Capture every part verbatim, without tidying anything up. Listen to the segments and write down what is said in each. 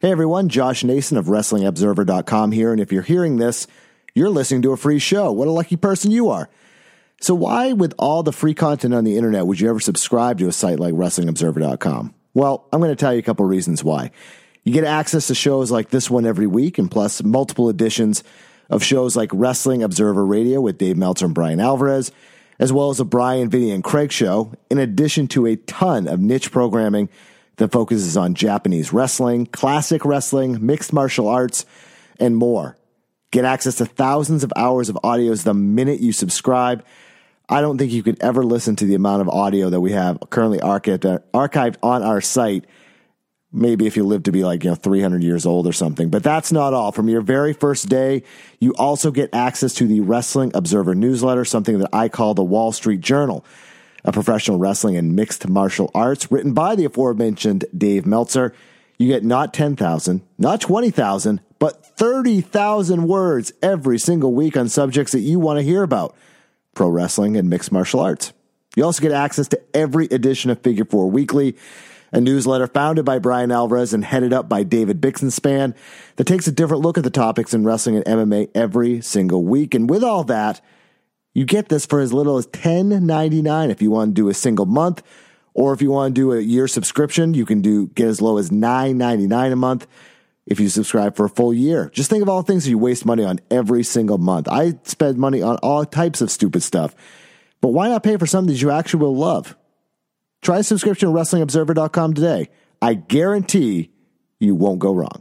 Hey everyone, Josh Nason of Wrestling Observer dot com here, and if you're hearing this, you're listening to a free show. What a lucky person you are. So why, with all the free content on the internet, would you ever subscribe to a site like Wrestling Observer dot com? Well, I'm going to tell you a couple reasons why. You get access to shows like this one every week, and plus multiple editions of shows like Wrestling Observer Radio with Dave Meltzer and Brian Alvarez, as well as the Brian, Vinny, and Craig show, in addition to a ton of niche programming that focuses on Japanese wrestling, classic wrestling, mixed martial arts, and more. Get access to thousands of hours of audios the minute you subscribe. I don't think you could ever listen to the amount of audio that we have currently archived, archived on our site. Maybe if you live to be like, you know, three hundred years old or something. But that's not all. From your very first day, you also get access to the Wrestling Observer newsletter, something that I call the Wall Street Journal, a professional wrestling and mixed martial arts written by the aforementioned Dave Meltzer. You get not ten thousand, not twenty thousand, but thirty thousand words every single week on subjects that you want to hear about. Pro wrestling and mixed martial arts. You also get access to every edition of Figure Four Weekly, a newsletter founded by Brian Alvarez and headed up by David Bixenspan that takes a different look at the topics in wrestling and M M A every single week. And with all that, you get this for as little as ten ninety-nine if you want to do a single month, or if you want to do a year subscription, you can do get as low as nine ninety-nine a month if you subscribe for a full year. Just think of all the things that you waste money on every single month. I spend money on all types of stupid stuff, but why not pay for something that you actually will love? Try a subscription at Wrestling Observer dot com today. I guarantee you won't go wrong.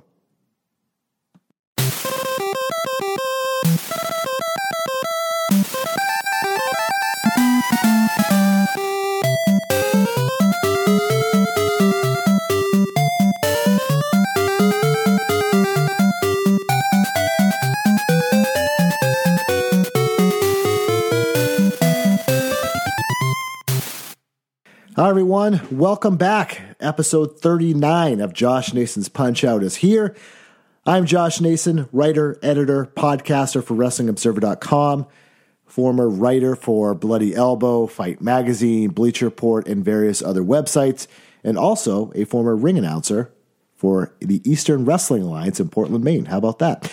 Hi, everyone. Welcome back. Episode thirty-nine of Josh Nason's Punch-Out is here. I'm Josh Nason, writer, editor, podcaster for Wrestling Observer dot com, former writer for Bloody Elbow, Fight Magazine, Bleacher Report, and various other websites, and also a former ring announcer for the Eastern Wrestling Alliance in Portland, Maine. How about that?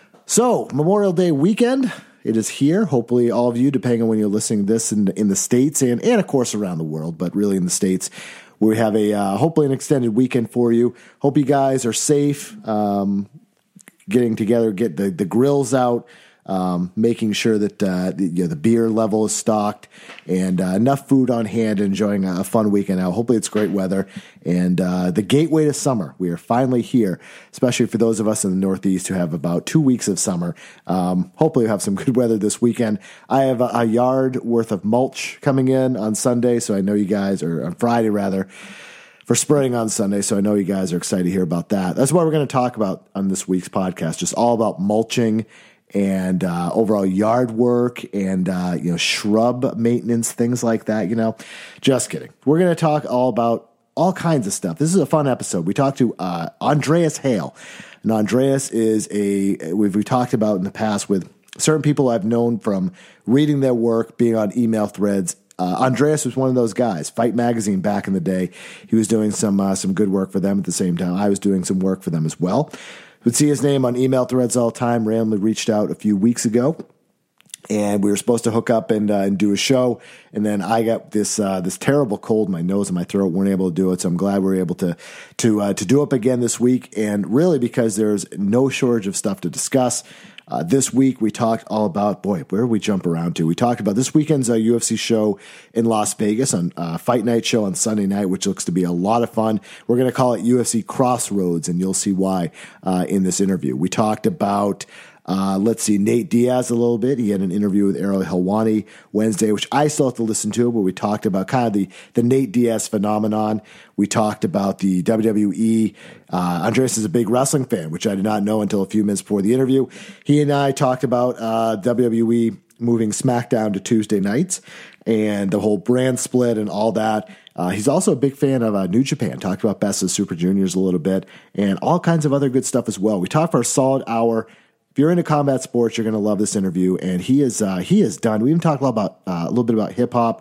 So, Memorial Day weekend. It is here. Hopefully all of you, depending on when you're listening to this in, in the States and, and, of course, around the world, but really in the States, we have a uh, hopefully an extended weekend for you. Hope you guys are safe, um, getting together, get the, the grills out, um, making sure that uh, the, you know, the beer level is stocked, and uh, enough food on hand, enjoying a fun weekend out. Hopefully it's great weather, and uh, the gateway to summer. We are finally here, especially for those of us in the Northeast who have about two weeks of summer. Um, hopefully we'll have some good weather this weekend. I have a, a yard worth of mulch coming in on Sunday, so I know you guys, or on Friday rather, for spraying on Sunday, so I know you guys are excited to hear about that. That's what we're going to talk about on this week's podcast, just all about mulching and uh, overall yard work and, uh, you know, shrub maintenance, things like that, you know. Just kidding. We're going to talk all about all kinds of stuff. This is a fun episode. We talked to uh, Andreas Hale. And Andreas is a, we've, we've talked about in the past with certain people I've known from reading their work, being on email threads. Uh, Andreas was one of those guys. Fight Magazine back in the day. He was doing some uh, some good work for them at the same time. I was doing some work for them as well. Would see his name on email threads all the time. Randomly reached out a few weeks ago, and we were supposed to hook up and uh, and do a show. And then I got this uh, this terrible cold in my nose and my throat. weren't able to do it, so I'm glad we were able to to uh, to do it again this week. And really, because there's no shortage of stuff to discuss. Uh, this week, we talked all about, boy, where did we jump around to? We talked about this weekend's uh, U F C show in Las Vegas on uh, Fight Night show on Sunday night, which looks to be a lot of fun. We're going to call it U F C Crossroads, and you'll see why uh, in this interview. We talked about Uh, let's see, Nate Diaz a little bit. He had an interview with Ariel Helwani Wednesday, which I still have to listen to, but we talked about kind of the, the Nate Diaz phenomenon. We talked about the W W E. Uh, Andreas is a big wrestling fan, which I did not know until a few minutes before the interview. He and I talked about uh, W W E moving SmackDown to Tuesday nights and the whole brand split and all that. Uh, he's also a big fan of uh, New Japan. Talked about Best of Super Juniors a little bit and all kinds of other good stuff as well. We talked for a solid hour. If you're into combat sports, you're going to love this interview. And he is uh, he is done. We even talked a lot about uh, a little bit about hip hop.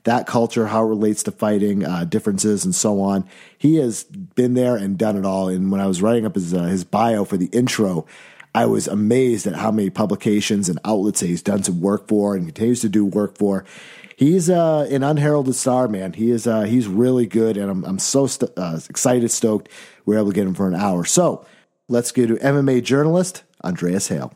that culture, how it relates to fighting, uh, differences, and so on. He has been there and done it all. And when I was writing up his uh, his bio for the intro, I was amazed at how many publications and outlets he's done some work for and continues to do work for. He's uh, an unheralded star, man. He is uh, he's really good, and I'm I'm so st- uh, excited, stoked we were able to get him for an hour. So let's go to M M A journalist Andreas Hale.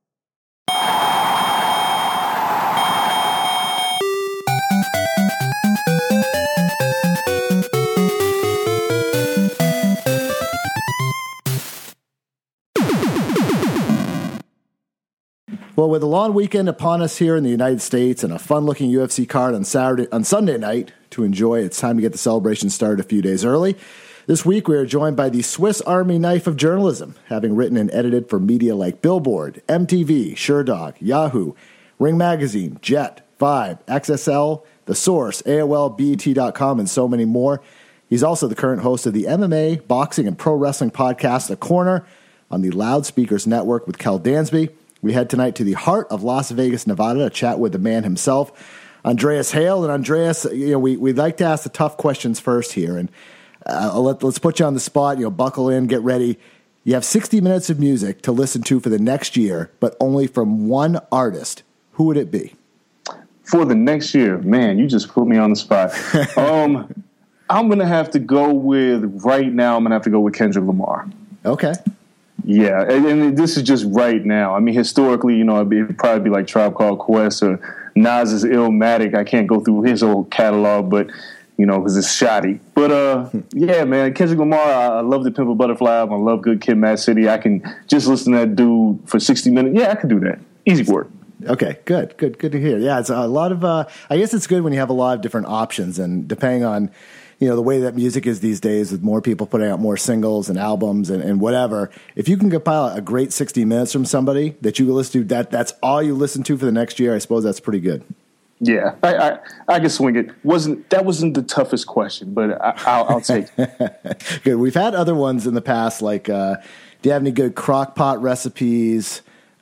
Well, with a long weekend upon us here in the United States and a fun-looking U F C card on Saturday, on Sunday night to enjoy, it's time to get the celebration started a few days early. This week, we are joined by the Swiss Army knife of journalism, having written and edited for media like Billboard, M T V, SureDog, Yahoo, Ring Magazine, Jet, Vibe, X S L, The Source, A O L, B E T dot com, and so many more. He's also the current host of the M M A, boxing, and pro wrestling podcast, The Corner, on the Loudspeakers Network with Kel Dansby. We head tonight to the heart of Las Vegas, Nevada, to chat with the man himself, Andreas Hale. And Andreas, you know, we we'd like to ask the tough questions first here, and uh, let, let's put you on the spot. You know, buckle in, get ready. You have sixty minutes of music to listen to for the next year, but only from one artist. Who would it be? For the next year, man, you just put me on the spot. um, I'm gonna have to go with right now. I'm gonna have to go with Kendrick Lamar. Okay. Yeah, and, and this is just right now. I mean, historically, you know, it'd, be, it'd probably be like Tribe Called Quest or Nas's Illmatic. I can't go through his whole catalog, but, you know, because it's shoddy. But, uh, yeah, man, Kendrick Lamar, I, I love the Pimp a Butterfly album. I love Good Kid, Mad City. I can just listen to that dude for sixty minutes. Yeah, I could do that. Easy work. Okay, good, good, good to hear. Yeah, it's a lot of, uh, I guess it's good when you have a lot of different options, and depending on, you know, the way that music is these days, with more people putting out more singles and albums and, and whatever, if you can compile a great sixty minutes from somebody that you listen to, that that's all you listen to for the next year, I suppose that's pretty good. Yeah, I I, I can swing it. wasn't That wasn't the toughest question, but I, I'll, I'll take it. Good. We've had other ones in the past, like, uh, do you have any good crock pot recipes?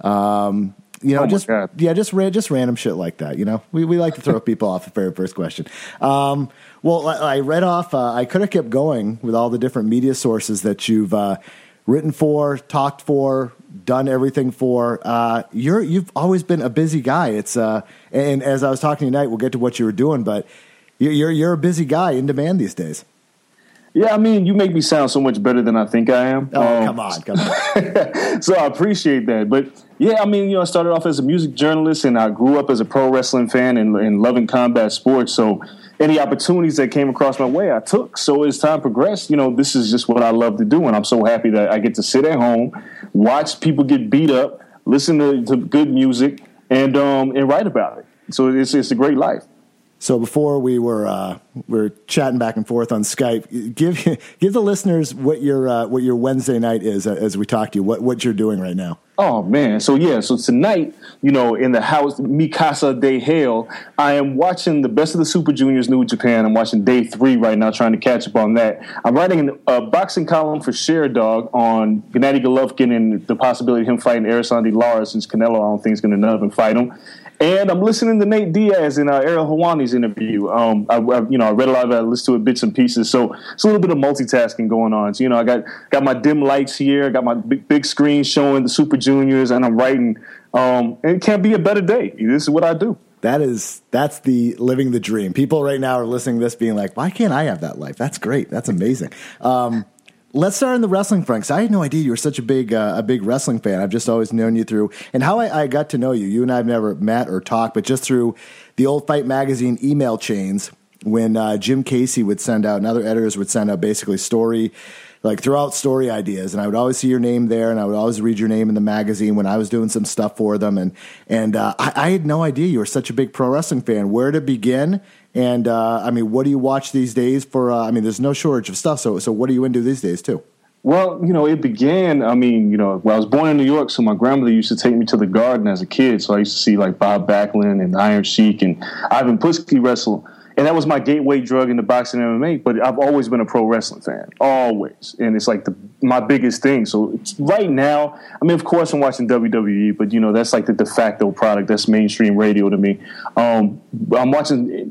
Um, You know, oh just yeah, just just random shit like that. You know, we we like to throw people off the very first question. Um, well, I, I read off. Uh, I could have kept going with all the different media sources that you've uh, written for, talked for, done everything for. Uh, you're you've always been a busy guy. It's uh, and as I was talking tonight, we'll get to what you were doing, but you're you're a busy guy, in demand these days. Yeah, I mean, you make me sound so much better than I think I am. Oh, um, come on, come on. So I appreciate that. But, yeah, I mean, you know, I started off as a music journalist, and I grew up as a pro wrestling fan and, and loving combat sports. So any opportunities that came across my way, I took. So as time progressed, you know, this is just what I love to do, and I'm so happy that I get to sit at home, watch people get beat up, listen to, to good music, and um, and write about it. So it's it's a great life. So before we were uh, we were chatting back and forth on Skype, give give the listeners what your uh, what your Wednesday night is as we talk to you. What what you're doing right now? Oh man! So yeah, so tonight, you know, in the house, Mikasa de Hale, I am watching the Best of the Super Juniors New Japan. I'm watching day three right now, trying to catch up on that. I'm writing a boxing column for ShareDog on Gennady Golovkin and the possibility of him fighting Erislandy Lara, since Canelo, I don't think, is going to none of him fight him. And I'm listening to Nate Diaz and uh, Ariel Helwani's interview. Um, I, I, you know, I read a lot of it, I listened to it bits and pieces. So it's a little bit of multitasking going on. So, you know, I got got my dim lights here, I got my big, big screen showing the Super Juniors, and I'm writing. Um, and it can't be a better day. This is what I do. That is, that's the living the dream. People right now are listening to this being like, why can't I have that life? That's great. That's amazing. Um, Let's start in the wrestling front, because I had no idea you were such a big uh, a big wrestling fan. I've just always known you through, and how I, I got to know you. You and I have never met or talked, but just through the old Fight Magazine email chains when uh, Jim Casey would send out, and other editors would send out basically story, like throughout story ideas, and I would always see your name there, and I would always read your name in the magazine when I was doing some stuff for them, and and uh, I, I had no idea you were such a big pro wrestling fan. Where to begin? And, uh, I mean, what do you watch these days for, uh, I mean, there's no shortage of stuff, so so what are you into these days, too? Well, you know, it began, I mean, you know, well, I was born in New York, so my grandmother used to take me to the Garden as a kid, so I used to see, like, Bob Backlund and Iron Sheik and Ivan Putski wrestle. And that was my gateway drug into boxing and M M A, but I've always been a pro wrestling fan, always. And it's like the, my biggest thing. So it's, right now, I mean, of course I'm watching W W E, but, you know, that's like the de facto product. That's mainstream radio to me. Um, I'm watching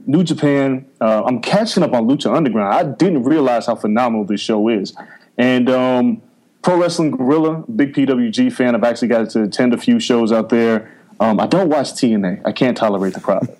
New Japan. Uh, I'm catching up on Lucha Underground. I didn't realize how phenomenal this show is. And um, Pro Wrestling Guerrilla, big P W G fan. I've actually got to attend a few shows out there. Um, I don't watch T N A. I can't tolerate the product.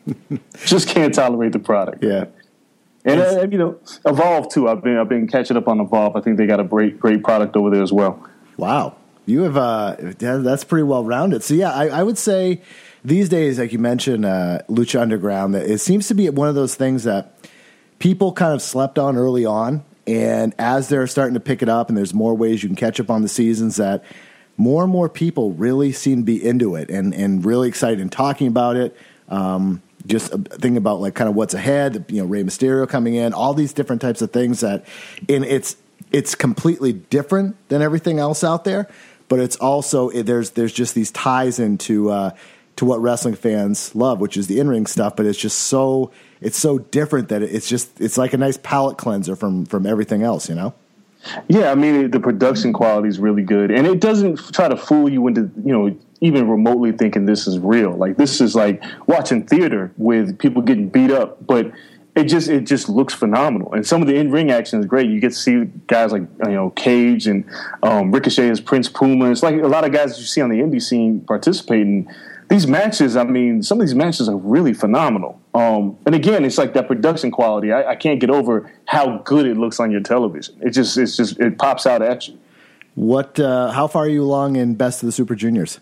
Just can't tolerate the product. Yeah. And uh, you know, Evolve too. I've been I've been catching up on Evolve. I think they got a great great product over there as well. Wow, you have uh, that's pretty well rounded. So yeah, I, I would say these days, like you mentioned, uh, Lucha Underground, that it seems to be one of those things that people kind of slept on early on, and as they're starting to pick it up, and there's more ways you can catch up on the seasons, that more and more people really seem to be into it and and really excited and talking about it. Um, Just thinking about like kind of what's ahead, you know, Rey Mysterio coming in, all these different types of things that, and it's it's completely different than everything else out there, but it's also there's there's just these ties into uh, to what wrestling fans love, which is the in ring stuff. But it's just so it's so different that it's just it's like a nice palate cleanser from from everything else, you know. Yeah, I mean the production quality is really good, and it doesn't try to fool you into you know. even remotely thinking this is real. Like this is like watching theater with people getting beat up, but it just it just looks phenomenal. And some of the in-ring action is great. You get to see guys like you know Cage and um, Ricochet as Prince Puma. It's like a lot of guys that you see on the indie scene participating. These matches, I mean, some of these matches are really phenomenal. Um, and again, it's like that production quality. I, I can't get over how good it looks on your television. It just it's just it pops out at you. What? Uh, how far are you along in Best of the Super Juniors?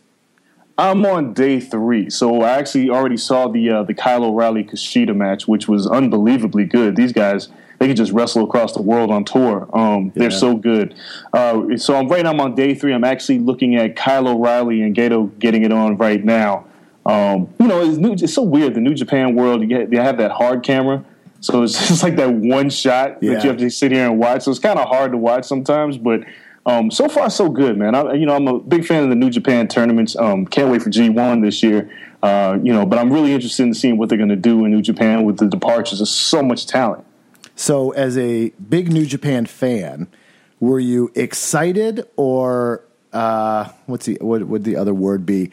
I'm on day three, so I actually already saw the uh, the Kyle O'Reilly Kushida match, which was unbelievably good. These guys, they can just wrestle across the world on tour. Um, they're yeah. so good. Uh, so I'm right now I'm on day three. I'm actually looking at Kyle O'Reilly and Gato getting it on right now. Um, you know, it's, new, it's so weird. The New Japan world, you get, they have that hard camera, so it's just like that one shot yeah. that you have to sit here and watch. So it's kind of hard to watch sometimes, but. Um, so far, so good, man. I, you know, I'm a big fan of the New Japan tournaments. Um, can't wait for G one this year. Uh, you know, but I'm really interested in seeing what they're going to do in New Japan with the departures. There's so much talent. So, as a big New Japan fan, were you excited or uh, what's the what would the other word be?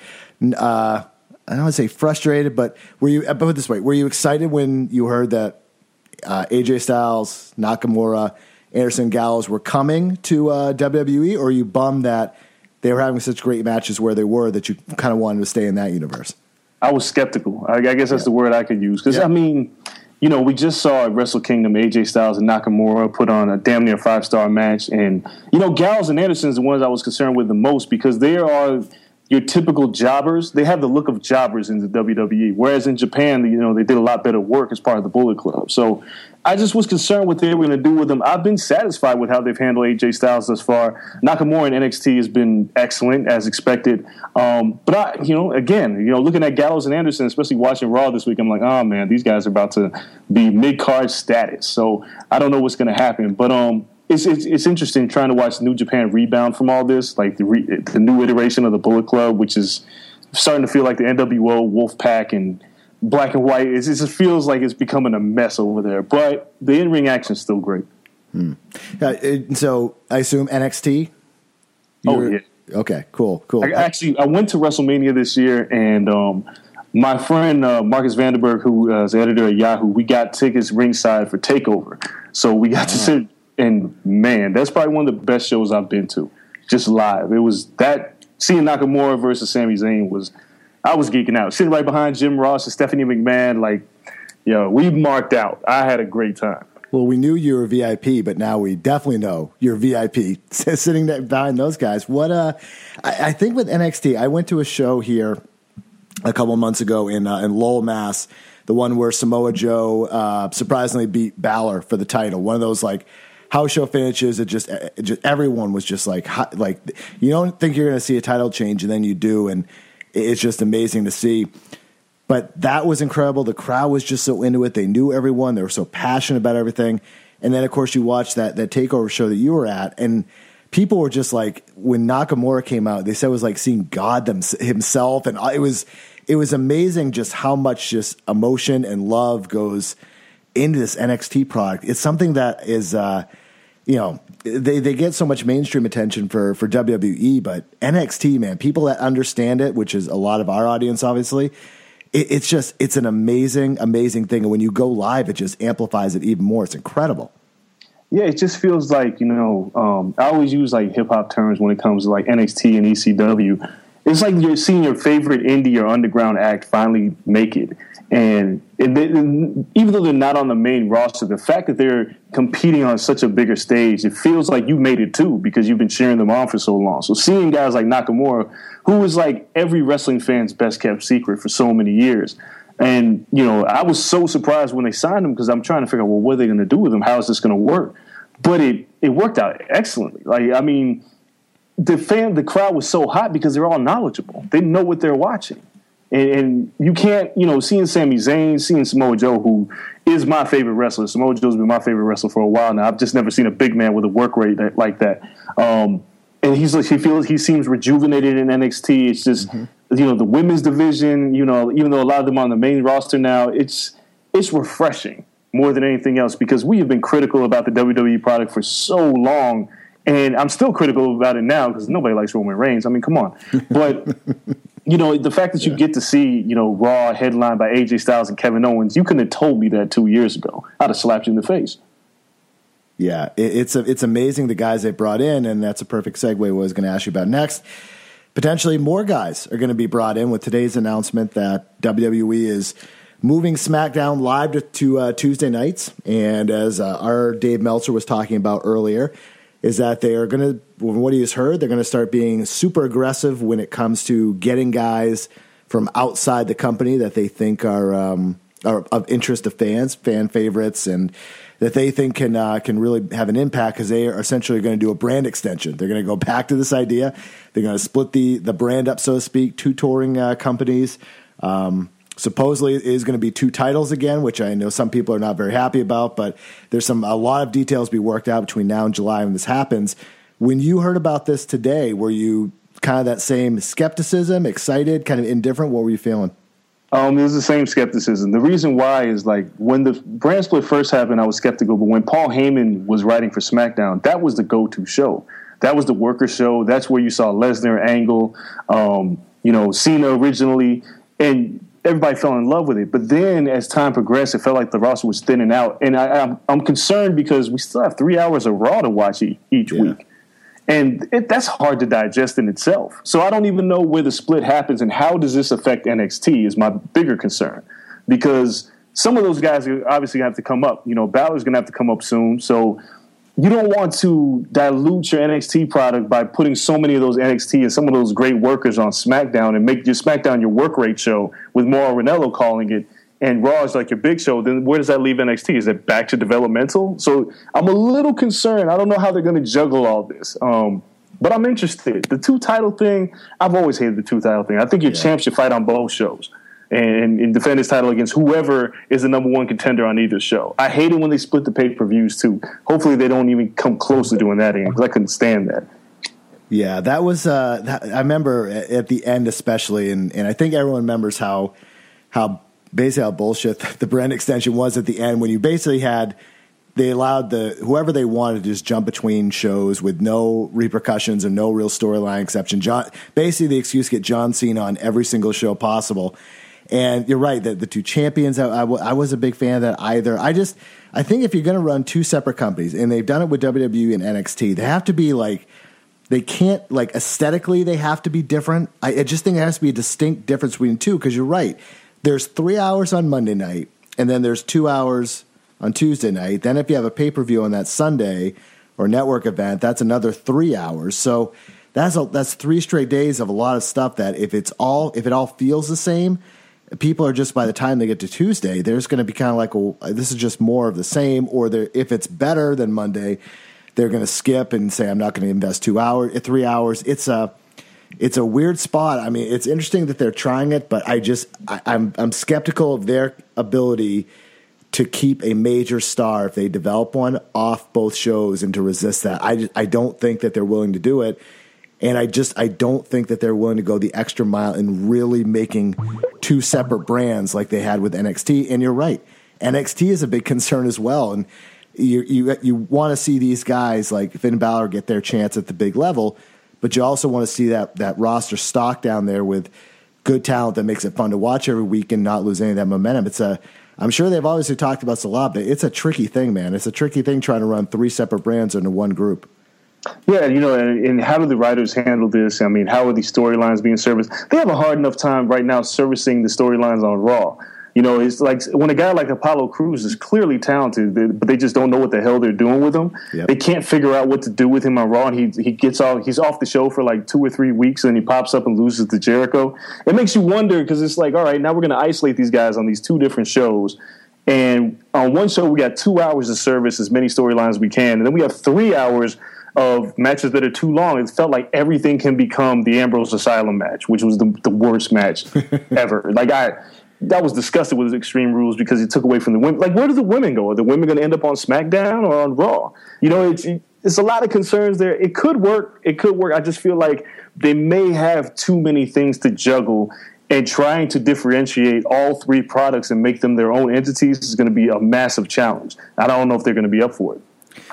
Uh, I don't want to say frustrated, but were you? Put it this way: were you excited when you heard that uh, A J Styles, Nakamura, Anderson, Gallows were coming to uh, W W E, or are you bummed that they were having such great matches where they were that you kind of wanted to stay in that universe? I was skeptical. I, I guess that's yeah. the word I could use. Because, yeah. I mean, you know, we just saw at Wrestle Kingdom A J Styles and Nakamura put on a damn near five-star match. And, you know, Gallows and Anderson is the ones I was concerned with the most because they are your typical jobbers. They have the look of jobbers in the W W E. Whereas in Japan, you know, they did a lot better work as part of the Bullet Club. So I just was concerned what they were going to do with them. I've been satisfied with how they've handled A J Styles thus far. Nakamura in N X T has been excellent, as expected. Um, but, I, you know, again, you know, looking at Gallows and Anderson, especially watching Raw this week, I'm like, oh, man, these guys are about to be mid-card status. So I don't know what's going to happen. But um, it's, it's it's interesting trying to watch New Japan rebound from all this, like the, re, the new iteration of the Bullet Club, which is starting to feel like the N W O, Wolfpack, and Black and White. It's, it just feels like it's becoming a mess over there. But the in-ring action is still great. Hmm. Uh, it, so I assume N X T? Oh, yeah. Okay, cool, cool. I, actually, I went to WrestleMania this year, and um, my friend uh, Marcus Vanderberg, who uh, is the editor at Yahoo, we got tickets ringside for TakeOver. So we got oh. to sit, and man, that's probably one of the best shows I've been to, just live. It was that, seeing Nakamura versus Sami Zayn was, I was geeking out. Sitting right behind Jim Ross and Stephanie McMahon, like, yo, we marked out. I had a great time. Well, we knew you were V I P, but now we definitely know you're V I P sitting there behind those guys. What uh, I, I think with N X T, I went to a show here a couple months ago in uh, in Lowell, Mass, the one where Samoa Joe uh, surprisingly beat Balor for the title. One of those like house show finishes. It just, it just everyone was just like like you don't think you're going to see a title change, and then you do, and it's just amazing to see. But that was incredible. The crowd was just so into it. They knew everyone. They were so passionate about everything. And then, of course, you watched that that TakeOver show that you were at, and people were just like, when Nakamura came out, they said it was like seeing God them, himself. And it was it was amazing just how much just emotion and love goes into this N X T product. It's something that is, uh, you know, they, they get so much mainstream attention for, for W W E, but N X T, man, people that understand it, which is a lot of our audience, obviously, it, it's just, it's an amazing, amazing thing. And when you go live, it just amplifies it even more. It's incredible. Yeah, it just feels like, you know, um, I always use like hip hop terms when it comes to like N X T and E C W. It's like you're seeing your favorite indie or underground act finally make it. And, and, they, and even though they're not on the main roster, the fact that they're competing on such a bigger stage, it feels like you made it too because you've been cheering them on for so long. So seeing guys like Nakamura, who was like every wrestling fan's best kept secret for so many years. And, you know, I was so surprised when they signed him because I'm trying to figure out, well, what are they going to do with him? How is this going to work? But it, it worked out excellently. Like, I mean, the fan, the crowd was so hot because they're all knowledgeable. They know what they're watching. And, and you can't, you know, seeing Sami Zayn, seeing Samoa Joe, who is my favorite wrestler. Samoa Joe's been my favorite wrestler for a while now. I've just never seen a big man with a work rate that, like that. Um, and he's like, he feels, he seems rejuvenated in N X T. It's just, mm-hmm. you know, the women's division, you know, even though a lot of them are on the main roster now, it's, it's refreshing more than anything else because we have been critical about the W W E product for so long. And I'm still critical about it now because nobody likes Roman Reigns. I mean, come on. But, you know, the fact that you yeah. get to see, you know, Raw headlined by A J Styles and Kevin Owens, you couldn't have told me that two years ago. I'd have slapped you in the face. Yeah, it, it's a, it's amazing the guys they brought in, and that's a perfect segue what I was going to ask you about next. Potentially more guys are going to be brought in with today's announcement that W W E is moving SmackDown live to, to uh, Tuesday nights. And as uh, our Dave Meltzer was talking about earlier, is that they are going to, from what he has heard, they're going to start being super aggressive when it comes to getting guys from outside the company that they think are, um, are of interest to fans, fan favorites, and that they think can uh, can really have an impact because they are essentially going to do a brand extension. They're going to go back to this idea. They're going to split the, the brand up, so to speak, two touring uh, companies. Um Supposedly it is going to be two titles again, which I know some people are not very happy about, but there's some a lot of details to be worked out between now and July when this happens. When you heard about this today, were you kind of that same skepticism, excited, kind of indifferent? What were you feeling? Um, it was the same skepticism. The reason why is like when the brand split first happened, I was skeptical, but when Paul Heyman was writing for SmackDown, that was the go-to show. That was the worker show. That's where you saw Lesnar, Angle, um, you know, Cena originally, and everybody fell in love with it. But then as time progressed, it felt like the roster was thinning out. And I, I'm, I'm concerned because we still have three hours of Raw to watch e- each yeah. week. And it, that's hard to digest in itself. So I don't even know where the split happens and how does this affect N X T is my bigger concern. Because some of those guys are obviously going to have to come up. You know, Balor's going to have to come up soon. So you don't want to dilute your N X T product by putting so many of those N X T and some of those great workers on SmackDown and make your SmackDown your work rate show with Mauro Ranallo calling it and Raw is like your big show. Then where does that leave N X T? Is it back to developmental? So I'm a little concerned. I don't know how they're going to juggle all this. Um, but I'm interested. The two title thing, I've always hated the two title thing. I think your yeah. champ should fight on both shows. And, and defend his title against whoever is the number one contender on either show. I hate it when they split the pay-per-views, too. Hopefully they don't even come close to doing that again, because I couldn't stand that. Yeah, that was uh, – that, I remember at the end especially, and, and I think everyone remembers how how basically how bullshit the brand extension was at the end when you basically had – they allowed the whoever they wanted to just jump between shows with no repercussions and no real storyline exception. John, basically the excuse to get John Cena on every single show possible. And you're right that the two champions, I, I, I was a big fan of that either. I just, I think if you're going to run two separate companies, and they've done it with W W E and N X T, they have to be like, they can't, like aesthetically, they have to be different. I, I just think there has to be a distinct difference between the two, because you're right. There's three hours on Monday night, and then there's two hours on Tuesday night. Then if you have a pay-per-view on that Sunday or network event, that's another three hours. So that's a, that's three straight days of a lot of stuff that if it's all, if it all feels the same, people are just, by the time they get to Tuesday, they're just going to be kind of like, well, this is just more of the same. Or if it's better than Monday, they're going to skip and say, I'm not going to invest two hours, three hours. It's a, it's a weird spot. I mean, it's interesting that they're trying it, but I just, I, I'm, I'm skeptical of their ability to keep a major star, if they develop one, off both shows and to resist that. I, I don't think that they're willing to do it. And I just I don't think that they're willing to go the extra mile in really making two separate brands like they had with N X T. And you're right, N X T is a big concern as well. And you you you want to see these guys like Finn Balor get their chance at the big level, but you also want to see that that roster stock down there with good talent that makes it fun to watch every week and not lose any of that momentum. It's a, I'm sure they've obviously talked about Salab, but it's a tricky thing, man. It's a tricky thing trying to run three separate brands into one group. Yeah, you know, and, and how do the writers handle this? I mean, how are these storylines being serviced? They have a hard enough time right now servicing the storylines on Raw. You know, it's like when a guy like Apollo Crews is clearly talented, but they just don't know what the hell they're doing with him. Yep. They can't figure out what to do with him on Raw, and he he gets off, he's off the show for like two or three weeks, and then he pops up and loses to Jericho. It makes you wonder, because it's like, all right, now we're going to isolate these guys on these two different shows. And on one show, we got two hours of service, as many storylines as we can, and then we have three hours of matches that are too long. It felt like everything can become the Ambrose Asylum match, which was the, the worst match ever. Like I. That was disgusted with Extreme Rules because it took away from the women. Like, where do the women go? Are the women going to end up on SmackDown or on Raw? You know, it's it's a lot of concerns there. It could work. It could work. I just feel like they may have too many things to juggle, and trying to differentiate all three products and make them their own entities is going to be a massive challenge. I don't know if they're going to be up for it.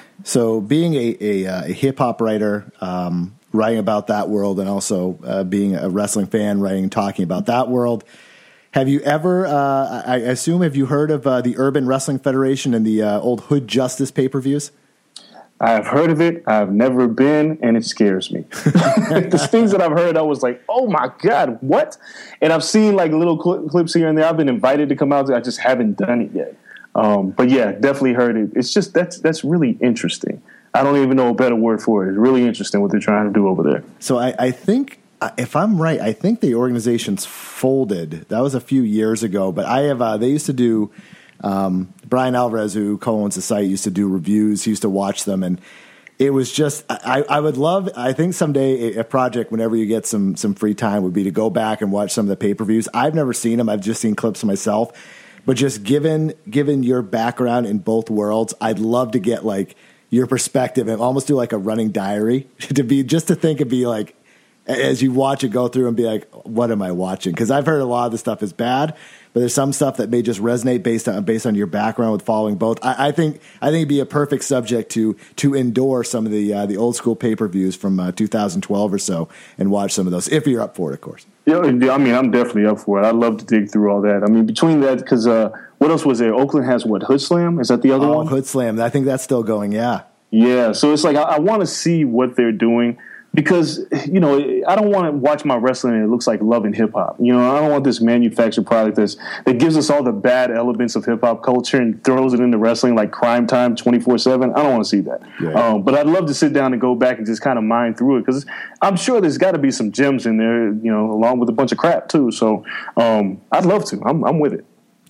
So being a, a, a hip-hop writer, um, writing about that world, and also uh, being a wrestling fan, writing and talking about that world, have you ever, uh, I assume, have you heard of uh, the Urban Wrestling Federation and the uh, old Hood Justice pay-per-views? I've heard of it. I've never been, and it scares me. The things that I've heard, I was like, oh, my God, what? And I've seen, like, little cl- clips here and there. I've been invited to come out. I just haven't done it yet. Um, but, yeah, definitely heard it. It's just that's that's really interesting. I don't even know a better word for it. It's really interesting what they're trying to do over there. So I, I think... If I'm right, I think the organization's folded. That was a few years ago, but I have. Uh, they used to do. Um, Brian Alvarez, who co-owns the site, used to do reviews. He used to watch them, and it was just. I, I would love. I think someday a, a project, whenever you get some some free time, would be to go back and watch some of the pay-per-views. I've never seen them. I've just seen clips myself. But just given given your background in both worlds, I'd love to get like your perspective and almost do like a running diary to be just to think and be like. As you watch it go through and be like, what am I watching? Because I've heard a lot of the stuff is bad, but there's some stuff that may just resonate based on based on your background with following both. I, I think I think it'd be a perfect subject to to endorse some of the uh, the old school pay per views from uh, two thousand twelve or so and watch some of those if you're up for it, of course. Yeah, I mean, I'm definitely up for it. I'd love to dig through all that. I mean, between that, because uh, what else was there? Oakland has what? Hood Slam? Is that the other oh, one? Hood Slam. I think that's still going. Yeah. Yeah. So it's like I, I want to see what they're doing. Because, you know, I don't want to watch my wrestling and it looks like Love and Hip Hop. You know, I don't want this manufactured product that's, that gives us all the bad elements of hip hop culture and throws it into wrestling like Crime Time twenty-four seven. I don't want to see that. Yeah. Um, but I'd love to sit down and go back and just kind of mine through it because I'm sure there's got to be some gems in there, you know, along with a bunch of crap too. So um, I'd love to. I'm, I'm with it.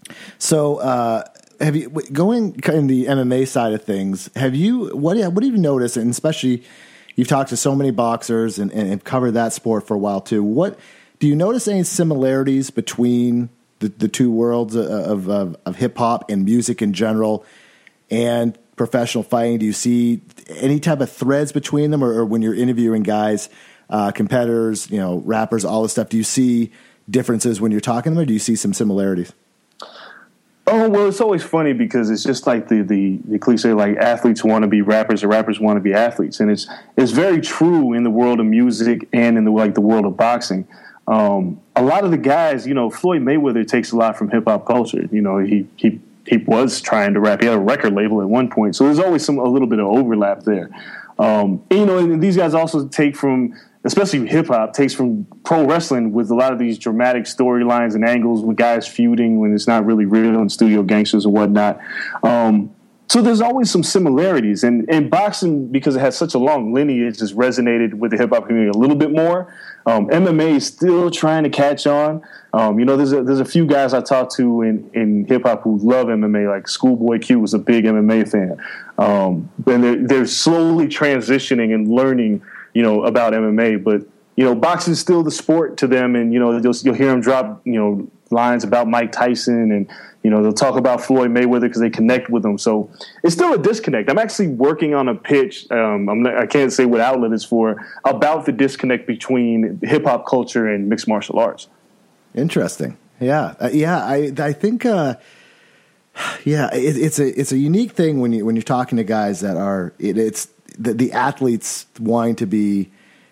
So, uh, have you going in the M M A side of things? Have you what? What have you noticed, and especially? You've talked to so many boxers and, and have covered that sport for a while too. What do you notice any similarities between the, the two worlds of, of, of hip hop and music in general and professional fighting? Do you see any type of threads between them, or, or when you're interviewing guys, uh, competitors, you know, rappers, all this stuff? Do you see differences when you're talking to them, or do you see some similarities? Oh, well, it's always funny because it's just like the, the, the cliche, like athletes want to be rappers or rappers want to be athletes. And it's it's very true in the world of music and in the like the world of boxing. Um, a lot of the guys, you know, Floyd Mayweather takes a lot from hip-hop culture. You know, he he he was trying to rap. He had a record label at one point. So there's always some a little bit of overlap there. Um, and, you know, and these guys also take from – especially hip-hop, takes from pro wrestling with a lot of these dramatic storylines and angles with guys feuding when it's not really real and studio gangsters or whatnot. Um, so there's always some similarities. And, and boxing, because it has such a long lineage, has resonated with the hip-hop community a little bit more. Um, M M A is still trying to catch on. Um, you know, there's a, there's a few guys I talked to in, in hip-hop who love M M A, like Schoolboy Q was a big M M A fan. Um, and they're, they're slowly transitioning and learning you know, about M M A, but, you know, boxing is still the sport to them. And, you know, you'll, you'll hear them drop, you know, lines about Mike Tyson and, you know, they'll talk about Floyd Mayweather because they connect with them. So it's still a disconnect. I'm actually working on a pitch. Um, I'm not, I can't say what outlet it's for about the disconnect between hip hop culture and mixed martial arts. Interesting. Yeah. Uh, yeah. I, I think, uh, yeah, it, it's a, it's a unique thing when you, when you're talking to guys that are, it, it's, The, the athletes wanting to be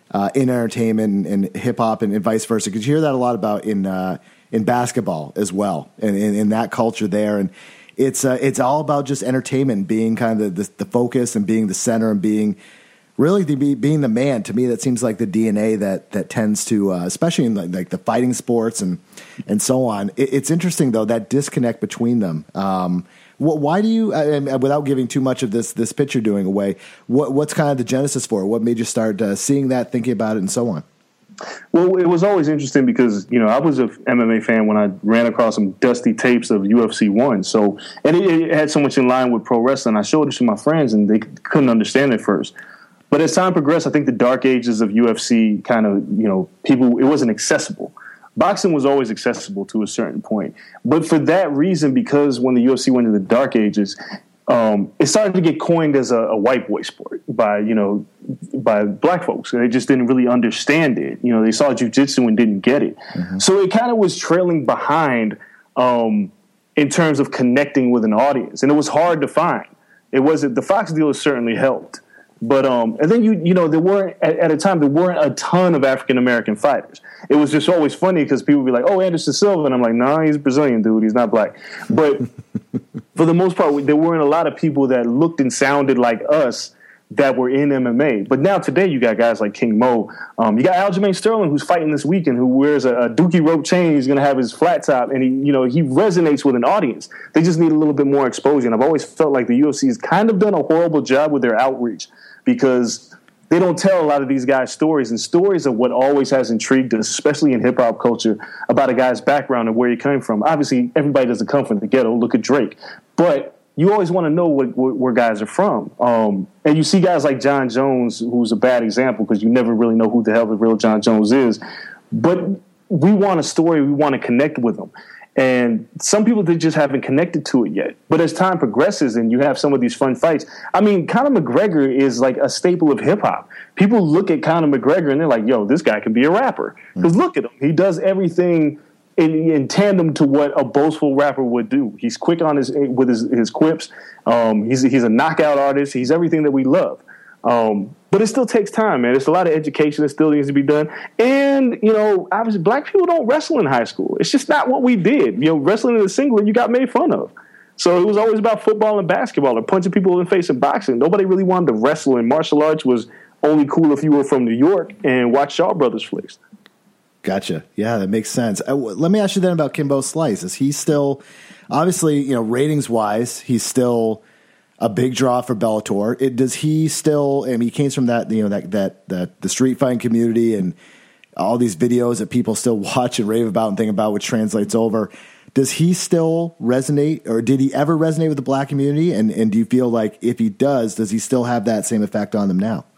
uh, in entertainment and, and hip hop and, and vice versa. Because you hear that a lot about in uh, in basketball as well, and in, in that culture there. And it's uh, it's all about just entertainment, being kind of the, the, the focus and being the center and being really the, be, being the man. To me, that seems like the D N A that that tends to, uh, especially in like, like the fighting sports and and so on. It, it's interesting though, that disconnect between them. Um, what, why do you, uh, without giving too much of this this pitch you're doing away, what what's kind of the genesis for it? What made you start uh, seeing that, thinking about it, and so on? Well, it was always interesting because, you know, I was an M M A fan when I ran across some dusty tapes of U F C one. So, and it, it had so much in line with pro wrestling. I showed it to my friends and they couldn't understand it first. But as time progressed, I think the dark ages of U F C kind of, you know, people, it wasn't accessible. Boxing was always accessible to a certain point. But for that reason, because when the U F C went into the dark ages, um, it started to get coined as a, a white boy sport by, you know, by black folks. They just didn't really understand it. You know, they saw jiu-jitsu and didn't get it. Mm-hmm. So it kind of was trailing behind um, in terms of connecting with an audience. And it was hard to find. It wasn't, the Fox deal certainly helped. But um, and then you you know there weren't at, at a time there weren't a ton of African American fighters. It was just always funny because people would be like, "Oh, Anderson Silva," and I'm like, "No, nah, he's Brazilian, dude. He's not black." But for the most part, there weren't a lot of people that looked and sounded like us that were in M M A. But now today, you got guys like King Mo. Um, you got Aljamain Sterling, who's fighting this weekend, who wears a, a Dookie rope chain. He's going to have his flat top, and he you know he resonates with an audience. They just need a little bit more exposure. And I've always felt like the U F C has kind of done a horrible job with their outreach, because they don't tell a lot of these guys' stories, and stories are what always has intrigued us, especially in hip-hop culture, about a guy's background and where he came from. Obviously, everybody doesn't come from the ghetto. Look at Drake. But you always want to know what, what, where guys are from. Um, and you see guys like John Jones, who's a bad example because you never really know who the hell the real John Jones is. But we want a story. We want to connect with them. And some people, they just haven't connected to it yet. But as time progresses and you have some of these fun fights, I mean, Conor McGregor is like a staple of hip-hop. People look at Conor McGregor and they're like, yo, this guy can be a rapper. Because look at him. He does everything in, in tandem to what a boastful rapper would do. He's quick on his with his, his quips. Um, he's, he's a knockout artist. He's everything that we love. Um, but it still takes time, man. There's a lot of education that still needs to be done. And, you know, obviously black people don't wrestle in high school. It's just not what we did. You know, wrestling in the singlet, you got made fun of. So it was always about football and basketball or punching people in the face in boxing. Nobody really wanted to wrestle, and martial arts was only cool if you were from New York and watched Shaw Brothers flicks. Gotcha. Yeah, that makes sense. Uh, let me ask you then about Kimbo Slice. Is he still, obviously, you know, ratings-wise, he's still a big draw for Bellator. It, does he still? I mean, he came from that, you know, that that that the street fighting community and all these videos that people still watch and rave about and think about, which translates over. Does he still resonate, or did he ever resonate with the black community? And and do you feel like if he does, does he still have that same effect on them now?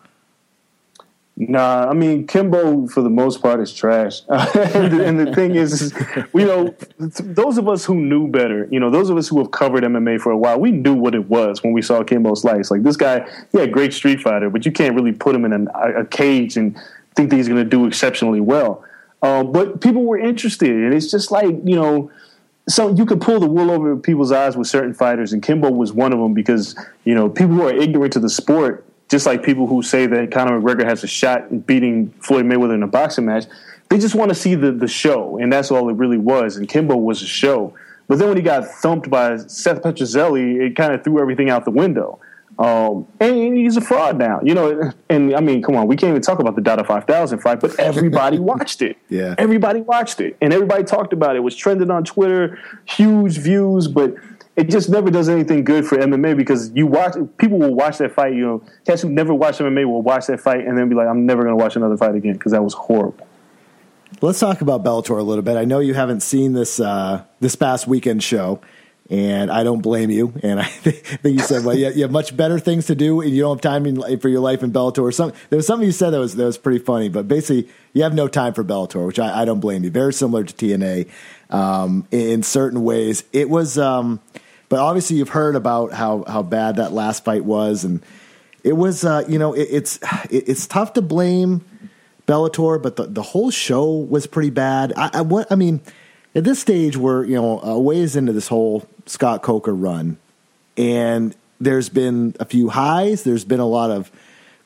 Nah, I mean, Kimbo, for the most part, is trash. and, the, and the thing is, is, you know, those of us who knew better, you know, those of us who have covered M M A for a while, we knew what it was when we saw Kimbo Slice. Like, this guy, yeah, great street fighter, but you can't really put him in an, a cage and think that he's going to do exceptionally well. Uh, but people were interested, and it's just like, you know, so you could pull the wool over people's eyes with certain fighters, and Kimbo was one of them because, you know, people who are ignorant to the sport, just like people who say that Conor McGregor has a shot in beating Floyd Mayweather in a boxing match, they just want to see the, the show, and that's all it really was. And Kimbo was a show. But then when he got thumped by Seth Petrozelli, it kind of threw everything out the window. Um, and he's a fraud now, you know. And, I mean, come on, we can't even talk about the Dada five thousand fight, but everybody watched it. Yeah, everybody watched it, and everybody talked about it. It was trending on Twitter, huge views, but it just never does anything good for M M A because you watch people will watch that fight. You know, cats who never watch M M A will watch that fight and then be like, "I'm never going to watch another fight again because that was horrible." Let's talk about Bellator a little bit. I know you haven't seen this uh, this past weekend show, and I don't blame you. And I think you said, "Well, you have much better things to do, and you don't have time in, for your life in Bellator." Or something. There was something you said that was that was pretty funny, but basically, you have no time for Bellator, which I, I don't blame you. Very similar to T N A um, in, in certain ways. It was. Um, But obviously, you've heard about how, how bad that last fight was, and it was. Uh, you know, it, it's it, it's tough to blame Bellator, but the, the whole show was pretty bad. I, I what I mean, at this stage, we're you know a ways into this whole Scott Coker run, and there's been a few highs. There's been a lot of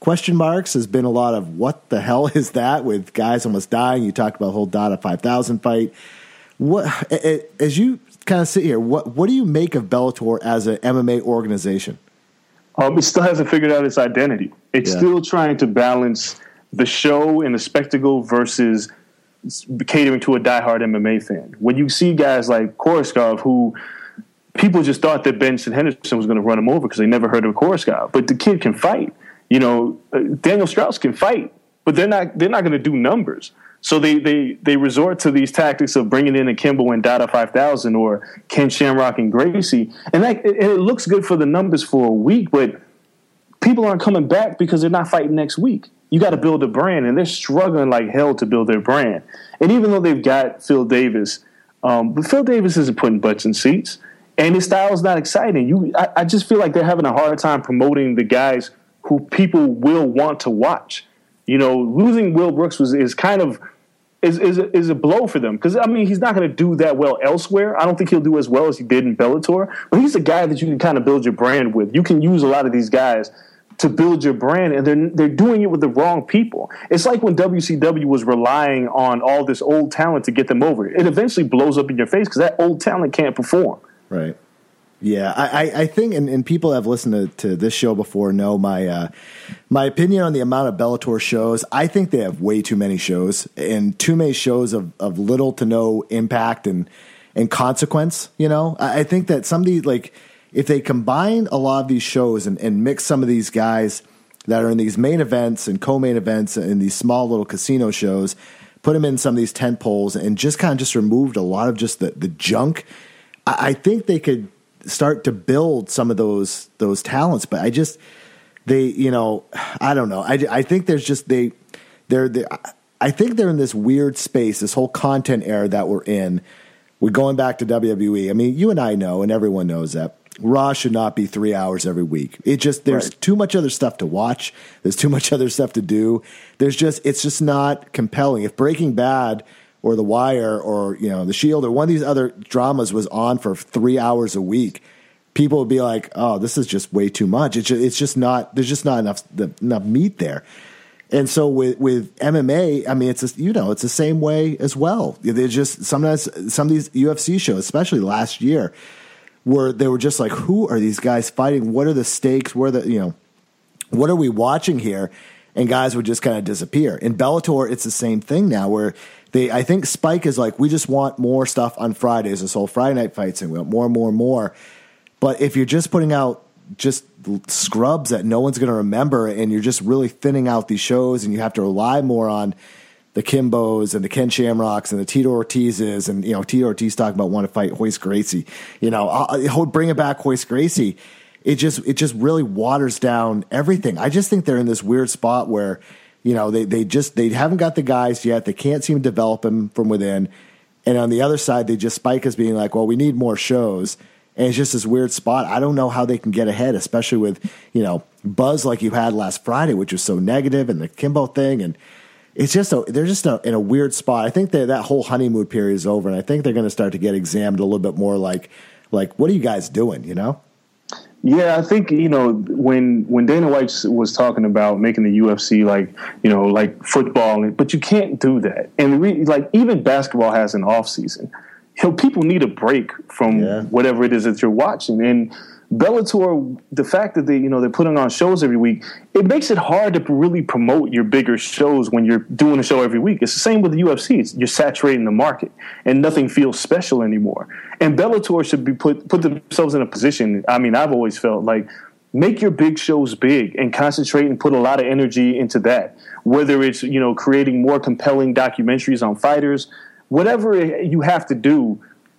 question marks. There's been a lot of what the hell is that with guys almost dying. You talked about the whole Dada five thousand fight. What, as you kind of sit here, what what do you make of Bellator as an M M A organization? Um, it still hasn't figured out its identity. It's yeah. still trying to balance the show and the spectacle versus catering to a diehard M M A fan. When you see guys like Koreshkov, who people just thought that Benson Henderson was going to run him over because they never heard of Koreshkov, but the kid can fight. You know, uh, Daniel Strauss can fight, but they're not they're not going to do numbers. So they, they, they resort to these tactics of bringing in Akimbo and Dada five thousand or Ken Shamrock and Gracie. And, that, and it looks good for the numbers for a week, but people aren't coming back because they're not fighting next week. You got to build a brand, and they're struggling like hell to build their brand. And even though they've got Phil Davis, um, but Phil Davis isn't putting butts in seats, and his style is not exciting. You, I, I just feel like they're having a hard time promoting the guys who people will want to watch. You know, losing Will Brooks was is kind of is is a, is a blow for them because I mean he's not going to do that well elsewhere. I don't think he'll do as well as he did in Bellator, but he's a guy that you can kind of build your brand with. You can use a lot of these guys to build your brand, and they're they're doing it with the wrong people. It's like when W C W was relying on all this old talent to get them over. It eventually blows up in your face because that old talent can't perform. Right. Yeah, I, I think, and, and people have listened to, to this show before know my uh, my opinion on the amount of Bellator shows. I think they have way too many shows and too many shows of, of little to no impact and and consequence. You know, I, I think that some of these, like, if they combine a lot of these shows and, and mix some of these guys that are in these main events and co-main events and these small little casino shows, put them in some of these tent poles and just kind of just removed a lot of just the, the junk, I, I think they could start to build some of those those talents. But I just they you know I don't know I, I think there's just they they're, they're I think they're in this weird space, this whole content era that we're in. We're going back to W W E. I mean, you and I know, and everyone knows that Raw should not be three hours every week. It just there's right. too much other stuff to watch. There's too much other stuff to do. There's just it's just not compelling. If Breaking Bad or The Wire or, you know, The Shield or one of these other dramas was on for three hours a week, people would be like, oh, this is just way too much. It's just, it's just not, there's just not enough enough meat there. And so with, with M M A, I mean, it's, a, you know, it's the same way as well. They're just, sometimes some of these U F C shows, especially last year, where they were just like, who are these guys fighting? What are the stakes? Where the, you know, what are we watching here? And guys would just kind of disappear. In Bellator, it's the same thing now where they, I think Spike is like, we just want more stuff on Fridays, this whole Friday night fights, and we want more and more and more. But if you're just putting out just scrubs that no one's going to remember, and you're just really thinning out these shows, and you have to rely more on the Kimbos and the Ken Shamrocks and the Tito Ortizes, and, you know, Tito Ortiz talking about want to fight Royce Gracie, you know, I'll bring it back Royce Gracie. It just it just really waters down everything. I just think they're in this weird spot where, you know, they they just they haven't got the guys yet. They can't seem to develop them from within. And on the other side, they just spike as being like, well, we need more shows. And it's just this weird spot. I don't know how they can get ahead, especially with, you know, buzz like you had last Friday, which was so negative, and the Kimbo thing. And it's just a, they're just a, in a weird spot. I think that that whole honeymoon period is over, and I think they're going to start to get examined a little bit more. Like, like what are you guys doing? You know. Yeah, I think, you know, when when Dana White was talking about making the U F C like, you know, like football, but you can't do that. And re, like even basketball has an off season. You know, people need a break from yeah. whatever it is that you're watching. And Bellator, the fact that they, you know, they're putting on shows every week, it makes it hard to really promote your bigger shows when you're doing a show every week. It's the same with the U F C. It's, you're saturating the market, and nothing feels special anymore. And Bellator should be put put themselves in a position. I mean, I've always felt like make your big shows big and concentrate and put a lot of energy into that. Whether it's, you know, creating more compelling documentaries on fighters, whatever you have to do.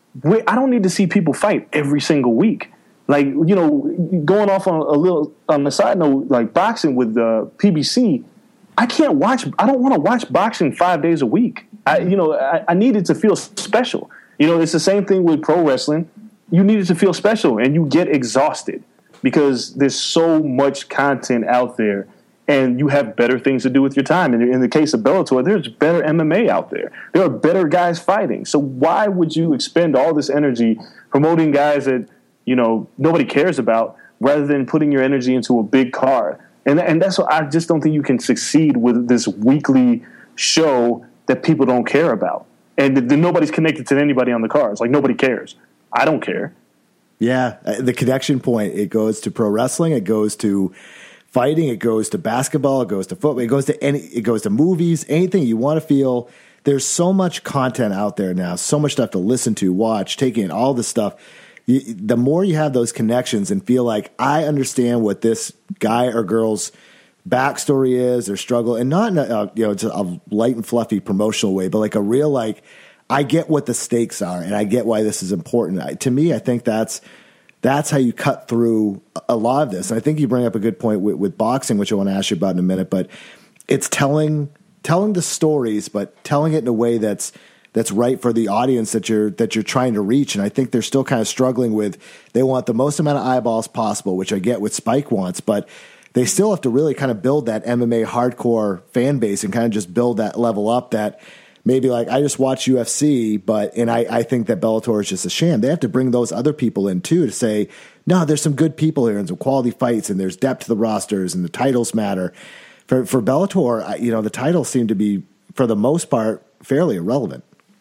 I don't need to see people fight every single week. Like, you know, going off on a little on the side note, like boxing with the P B C, I can't watch. I don't want to watch boxing five days a week. I, you know, I, I need it to feel special. You know, it's the same thing with pro wrestling. You need it to feel special, and you get exhausted because there's so much content out there, and you have better things to do with your time. And in the case of Bellator, there's better M M A out there. There are better guys fighting. So why would you expend all this energy promoting guys that, you know, nobody cares about, rather than putting your energy into a big card And and that's what I just don't think you can succeed with this weekly show that people don't care about. And the, the, nobody's connected to anybody on the cards. Like, nobody cares. I don't care. Yeah, the connection point, it goes to pro wrestling, it goes to fighting, it goes to basketball, it goes to football, it goes to any, it goes to movies, anything you want to feel. There's so much content out there now, so much stuff to listen to, watch, take in, all this stuff. You, the more you have those connections and feel like I understand what this guy or girl's backstory is, their struggle, and not in a, you know, it's a light and fluffy promotional way, but like a real, like, I get what the stakes are and I get why this is important. I, to me, I think that's that's how you cut through a lot of this. And I think you bring up a good point with, with boxing, which I want to ask you about in a minute, but it's telling telling the stories, but telling it in a way that's that's right for the audience that you're that you're trying to reach. And I think they're still kind of struggling with, they want the most amount of eyeballs possible, which I get what Spike wants, but they still have to really kind of build that M M A hardcore fan base and kind of just build that level up that maybe like I just watch U F C, but and I, I think that Bellator is just a sham. They have to bring those other people in too to say, no, there's some good people here and some quality fights and there's depth to the rosters and the titles matter. For for Bellator, you know, the titles seem to be, for the most part, fairly irrelevant.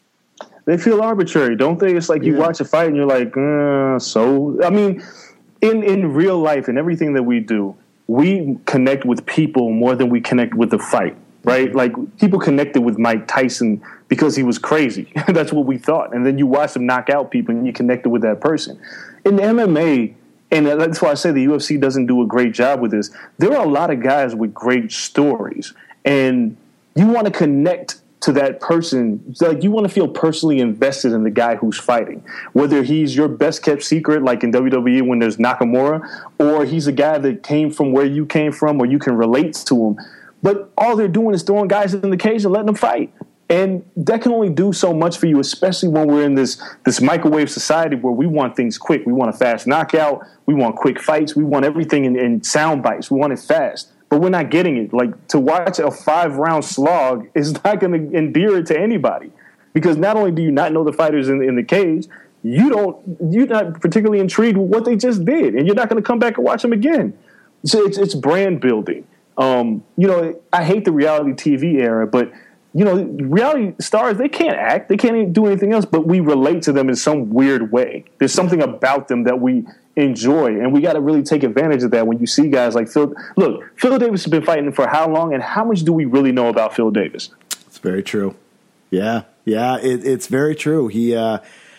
They feel arbitrary, don't they? It's like you yeah. watch a fight and you're like, uh, so. I mean, in, in real life and everything that we do, we connect with people more than we connect with the fight, right? Like, people connected with Mike Tyson because he was crazy. That's what we thought. And then you watch him knock out people and you connected with that person. In M M A, and that's why I say the U F C doesn't do a great job with this, there are a lot of guys with great stories. And you want to connect to that person, like you want to feel personally invested in the guy who's fighting, whether he's your best kept secret, like in W W E when there's Nakamura, or he's a guy that came from where you came from, or you can relate to him. But all they're doing is throwing guys in the cage and letting them fight. And that can only do so much for you, especially when we're in this this microwave society where we want things quick. We want a fast knockout. We want quick fights. We want everything in, in sound bites. We want it fast. But we're not getting it. Like, to watch a five-round slog is not going to endear it to anybody, because not only do you not know the fighters in, in the cage, you don't you're not particularly intrigued with what they just did, and you're not going to come back and watch them again. So it's it's brand building. Um, you know, I hate the reality T V era, but you know, reality stars, they can't act, they can't even do anything else, but we relate to them in some weird way. There's something about them that we enjoy, and we got to really take advantage of that when you see guys like Phil. Look, Phil Davis has been fighting for how long, and how much do we really know about Phil Davis? It's very true. Yeah, yeah, it, it's very true. He, uh,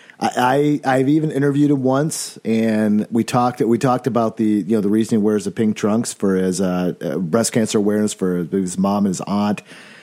I, I, I've even interviewed him once, and we talked. We talked about the, you know, the reason he wears the pink trunks for his uh, breast cancer awareness for his mom and his aunt,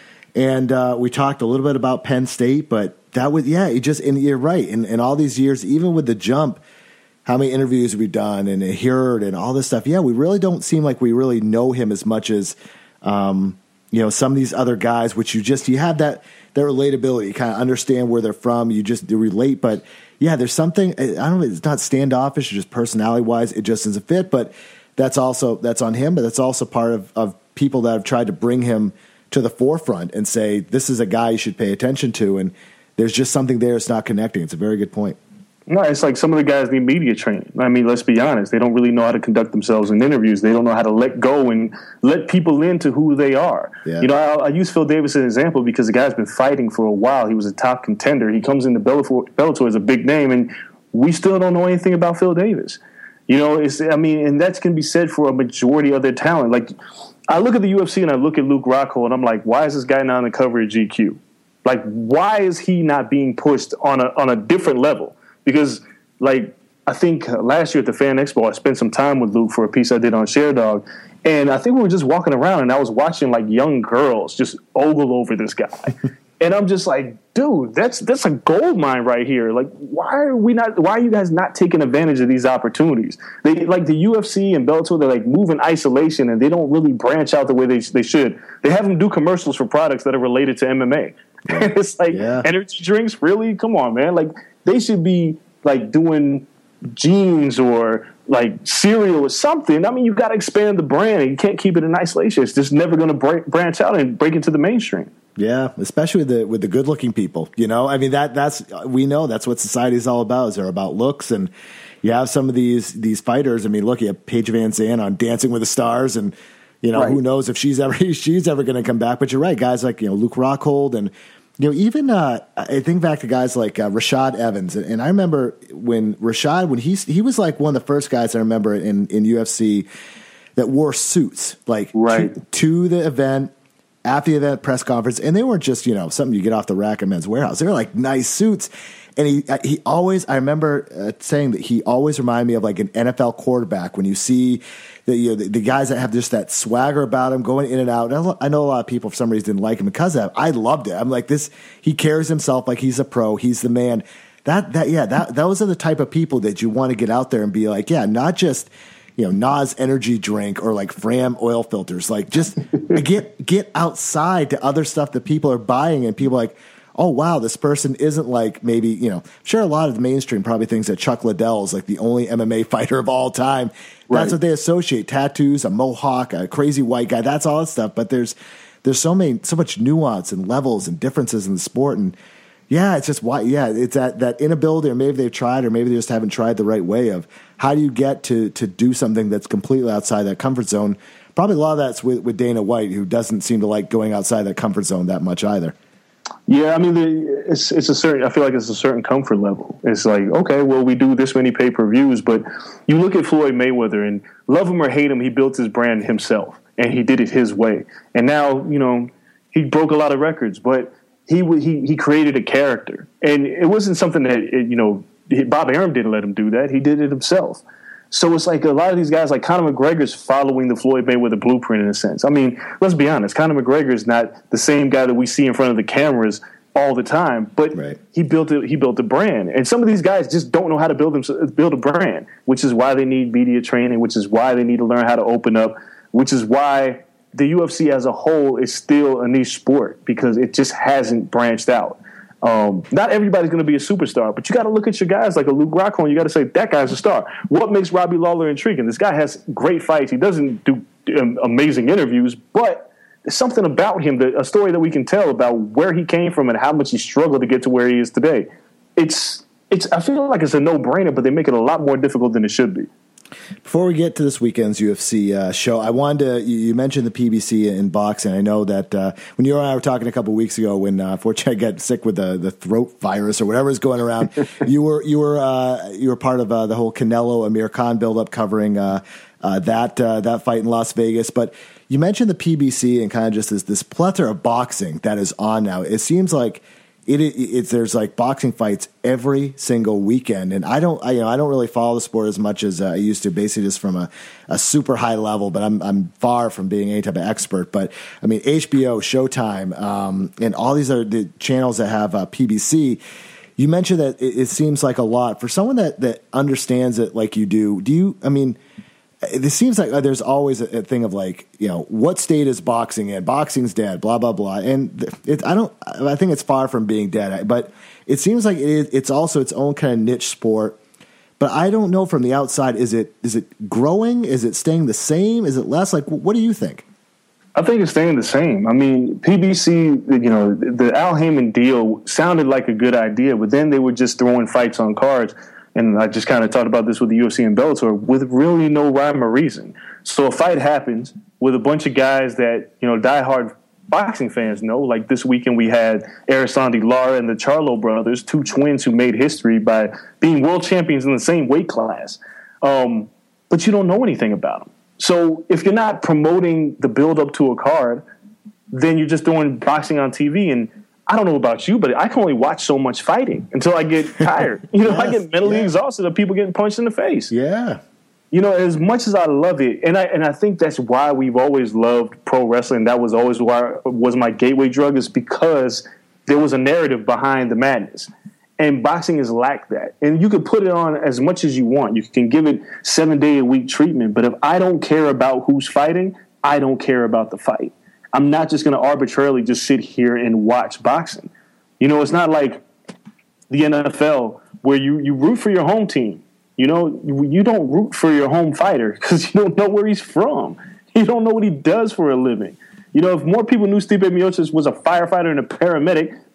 and uh, we talked a little bit about Penn State. But that was, yeah, it just, and you're right. In, in all these years, even with the jump, how many interviews we've done and heard and all this stuff. Yeah, we really don't seem like we really know him as much as, um, you know, some of these other guys, which you just, you have that, that relatability, you kind of understand where they're from. You just relate. But yeah, there's something, I don't know, it's not standoffish or just personality wise. It just doesn't fit, but that's also, that's on him, but that's also part of, of people that have tried to bring him to the forefront and say, this is a guy you should pay attention to. And there's just something there that's not connecting. It's a very good point. No, it's like some of the guys need media training. I mean, let's be honest. They don't really know how to conduct themselves in interviews. They don't know how to let go and let people into who they are. Yeah. You know, I, I use Phil Davis as an example because the guy's been fighting for a while. He was a top contender. He comes into Bellator, Bellator as a big name, and we still don't know anything about Phil Davis. You know, it's, I mean, and that can be said for a majority of their talent. Like, I look at the U F C and I look at Luke Rockhold, and I'm like, why is this guy not on the cover of G Q? Like, why is he not being pushed on a on a different level? Because, like, I think last year at the Fan Expo, I spent some time with Luke for a piece I did on ShareDog, and I think we were just walking around, and I was watching, like, young girls just ogle over this guy. And I'm just like, dude, that's that's a gold mine right here. Like, why are we not? Why are you guys not taking advantage of these opportunities? They like the U F C and Bellator. They like move in isolation, and they don't really branch out the way they they should. They have them do commercials for products that are related to M M A. Yeah. It's like yeah. energy drinks, really? Come on, man! Like, they should be like doing jeans or like cereal or something. I mean, you got to expand the brand. You can't keep it in isolation. It's just never going to break, branch out and break into the mainstream. Yeah, especially with the with the good looking people. You know, I mean that that's we know that's what society is all about. Is they're about looks, and you have some of these these fighters. I mean, look, you have Paige Van Zandt on Dancing with the Stars, and You know, right. who knows if she's ever she's ever going to come back? But you're right, guys like you know Luke Rockhold and you know even uh, I think back to guys like uh, Rashad Evans, and, and I remember when Rashad when he he was like one of the first guys I remember in in U F C that wore suits like right. to, to the event. After the event press conference, and they weren't just, you know, something you get off the rack at Men's Warehouse. They were like nice suits. And he he always, I remember uh, saying that he always reminded me of like an N F L quarterback when you see the, you know, the, the guys that have just that swagger about him going in and out. And I know a lot of people for some reason didn't like him because of that. I loved it. I'm like, this, he carries himself like he's a pro. He's the man. That, that, yeah, that, those are the type of people that you want to get out there and be like, yeah, not just, you know, Nas energy drink or like Fram oil filters. Like just get get outside to other stuff that people are buying and people are like, oh, wow, this person isn't like maybe, you know, sure a lot of the mainstream probably thinks that Chuck Liddell is like the only M M A fighter of all time. Right. That's what they associate. Tattoos, a mohawk, a crazy white guy, that's all that stuff. But there's there's so many so much nuance and levels and differences in the sport. And yeah, it's just why. Yeah, it's that, that inability, or maybe they've tried, or maybe they just haven't tried the right way of how do you get to to do something that's completely outside that comfort zone. Probably a lot of that's with, with Dana White, who doesn't seem to like going outside that comfort zone that much either. Yeah, I mean, the, it's it's a certain. I feel like it's a certain comfort level. It's like, okay, well, we do this many pay per views, but you look at Floyd Mayweather, and love him or hate him, he built his brand himself, and he did it his way. And now, you know, he broke a lot of records, but he he he created a character, and it wasn't something that it, you know Bob Arum didn't let him do that. He did it himself. So it's like a lot of these guys, like Conor McGregor's following the Floyd Mayweather blueprint in a sense. I mean, let's be honest. Conor McGregor is not the same guy that we see in front of the cameras all the time, but right. he built a, he built a brand. And some of these guys just don't know how to build them, build a brand, which is why they need media training, which is why they need to learn how to open up, which is why the U F C as a whole is still a niche sport because it just hasn't branched out. Um, not everybody's going to be a superstar, but you got to look at your guys like a Luke Rockhold. You got to say that guy's a star. What makes Robbie Lawler intriguing? This guy has great fights. He doesn't do um, amazing interviews, but there's something about him, that, a story that we can tell about where he came from and how much he struggled to get to where he is today. It's, it's. I feel like it's a no-brainer, but they make it a lot more difficult than it should be. Before we get to this weekend's U F C uh, show, I wanted to, you, you mentioned the P B C in boxing. I know that uh, when you and I were talking a couple of weeks ago, when uh, fortunately I got sick with the, the throat virus or whatever is going around, you were you were uh, you were part of uh, the whole Canelo Amir Khan buildup covering uh, uh, that uh, that fight in Las Vegas. But you mentioned the P B C and kind of just this this plethora of boxing that is on now. It seems like It, it it's there's like boxing fights every single weekend, and I don't I, you know I don't really follow the sport as much as uh, I used to, basically just from a, a super high level. But I'm I'm far from being any type of expert. But I mean H B O, Showtime, um, and all these are the channels that have uh, P B C. You mentioned that it, it seems like a lot for someone that that understands it like you do. Do you? I mean. It seems like there's always a, a thing of like, you know, what state is boxing in? Boxing's dead, blah, blah, blah. And it, I don't, I think it's far from being dead, but it seems like it, it's also its own kind of niche sport. But I don't know from the outside, is it, is it growing? Is it staying the same? Is it less? Like, what do you think? I think it's staying the same. I mean, P B C, you know, the Al Heyman deal sounded like a good idea, but then they were just throwing fights on cards. And I just kind of talked about this with the U F C and Bellator, with really no rhyme or reason. So a fight happens with a bunch of guys that, you know, diehard boxing fans know. Like this weekend we had Aristandi Lara and the Charlo brothers, two twins who made history by being world champions in the same weight class. Um, but you don't know anything about them. So if you're not promoting the build-up to a card, then you're just doing boxing on T V. And I don't know about you, but I can only watch so much fighting until I get tired. You know, yes, I get mentally yeah. exhausted of people getting punched in the face. Yeah. You know, as much as I love it, and I and I think that's why we've always loved pro wrestling. That was always why was my gateway drug, is because there was a narrative behind the madness. And boxing has lacked that. And you can put it on as much as you want. You can give it seven-day-a-week treatment. But if I don't care about who's fighting, I don't care about the fight. I'm not just going to arbitrarily just sit here and watch boxing. You know, it's not like the N F L where you, you root for your home team. You know, you, you don't root for your home fighter because you don't know where he's from. You don't know what he does for a living. You know, if more people knew Stipe Miocic was a firefighter and a paramedic,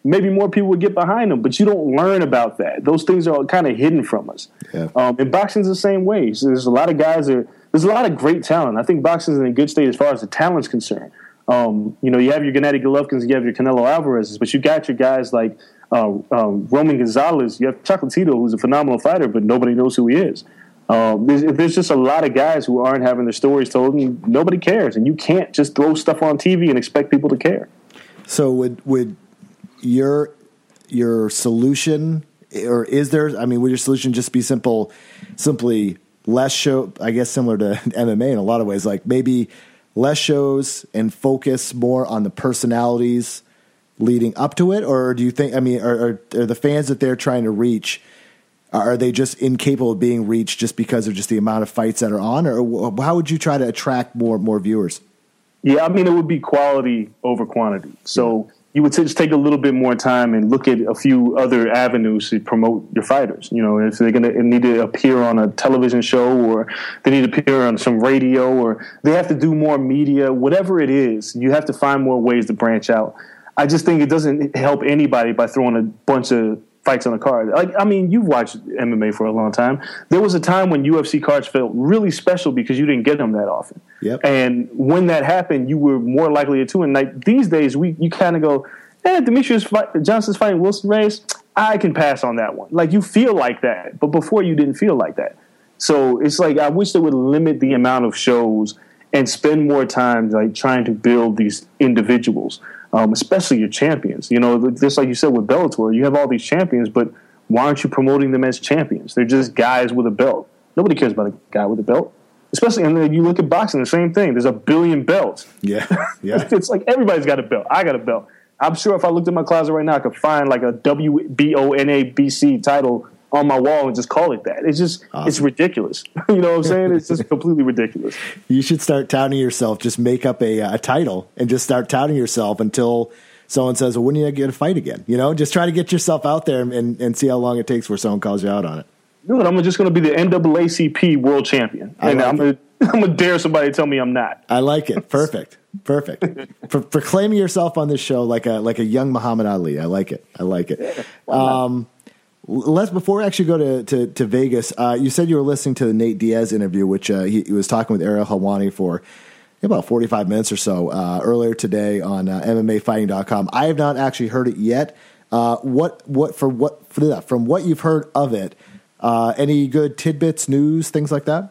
maybe more people would get behind him. But you don't learn about that. Those things are kind of hidden from us. Yeah. Um, and boxing's the same way. So there's a lot of guys that are, there's a lot of great talent. I think boxing's in a good state as far as the talent's concerned. Um, you know, you have your Gennady Golovkins, you have your Canelo Alvarez's, but you got your guys like uh, um, Roman Gonzalez. You have Chocolatito, who's a phenomenal fighter, but nobody knows who he is. Um, there's, there's just a lot of guys who aren't having their stories told, and nobody cares. And you can't just throw stuff on T V and expect people to care. So would would your your solution, or is there? I mean, would your solution just be simple, simply less show? I guess similar to M M A in a lot of ways, like maybe less shows and focus more on the personalities leading up to it, or do you think? I mean, are, are, are the fans that they're trying to reach? Are they just incapable of being reached just because of just the amount of fights that are on, or how would you try to attract more more viewers? Yeah, I mean, it would be quality over quantity. So yeah. you would just take a little bit more time and look at a few other avenues to promote your fighters. You know, if they're going to need to appear on a television show, or they need to appear on some radio, or they have to do more media, whatever it is, you have to find more ways to branch out. I just think it doesn't help anybody by throwing a bunch of fights on a card. Like, I mean, you've watched M M A for a long time. There was a time when U F C cards felt really special because you didn't get them that often. Yep. And when that happened, you were more likely to tune in. Like these days, we you kind of go, eh, Demetrius fight, Johnson's fighting Wilson Reyes. I can pass on that one. Like you feel like that, but before you didn't feel like that. So it's like I wish they would limit the amount of shows and spend more time like trying to build these individuals. Um, especially your champions. You know, just like you said with Bellator, you have all these champions, but why aren't you promoting them as champions? They're just guys with a belt. Nobody cares about a guy with a belt. Especially, and then you look at boxing, the same thing. There's a billion belts. Yeah, yeah. It's like everybody's got a belt. I got a belt. I'm sure if I looked in my closet right now, I could find like a W B O N A B C title on my wall and just call it that. It's just, awesome. It's ridiculous. You know what I'm saying? It's just completely ridiculous. You should start touting yourself. Just make up a, a title and just start touting yourself until someone says, well, when are you get a fight again? You know, just try to get yourself out there and, and see how long it takes before someone calls you out on it. Dude, I'm just going to be the N double A C P world champion. I and like I'm going I'm to dare somebody to tell me I'm not. I like it. Perfect. Perfect. For proclaiming yourself on this show like a, like a young Muhammad Ali. I like it. I like it. Yeah, um, Let's before we actually go to to, to Vegas. Uh, you said you were listening to the Nate Diaz interview, which uh, he, he was talking with Ariel Helwani for about forty-five minutes or so uh, earlier today on uh, M M A Fighting dot com. I have not actually heard it yet. Uh, what what for what for that, from what you've heard of it? Uh, any good tidbits, news, things like that?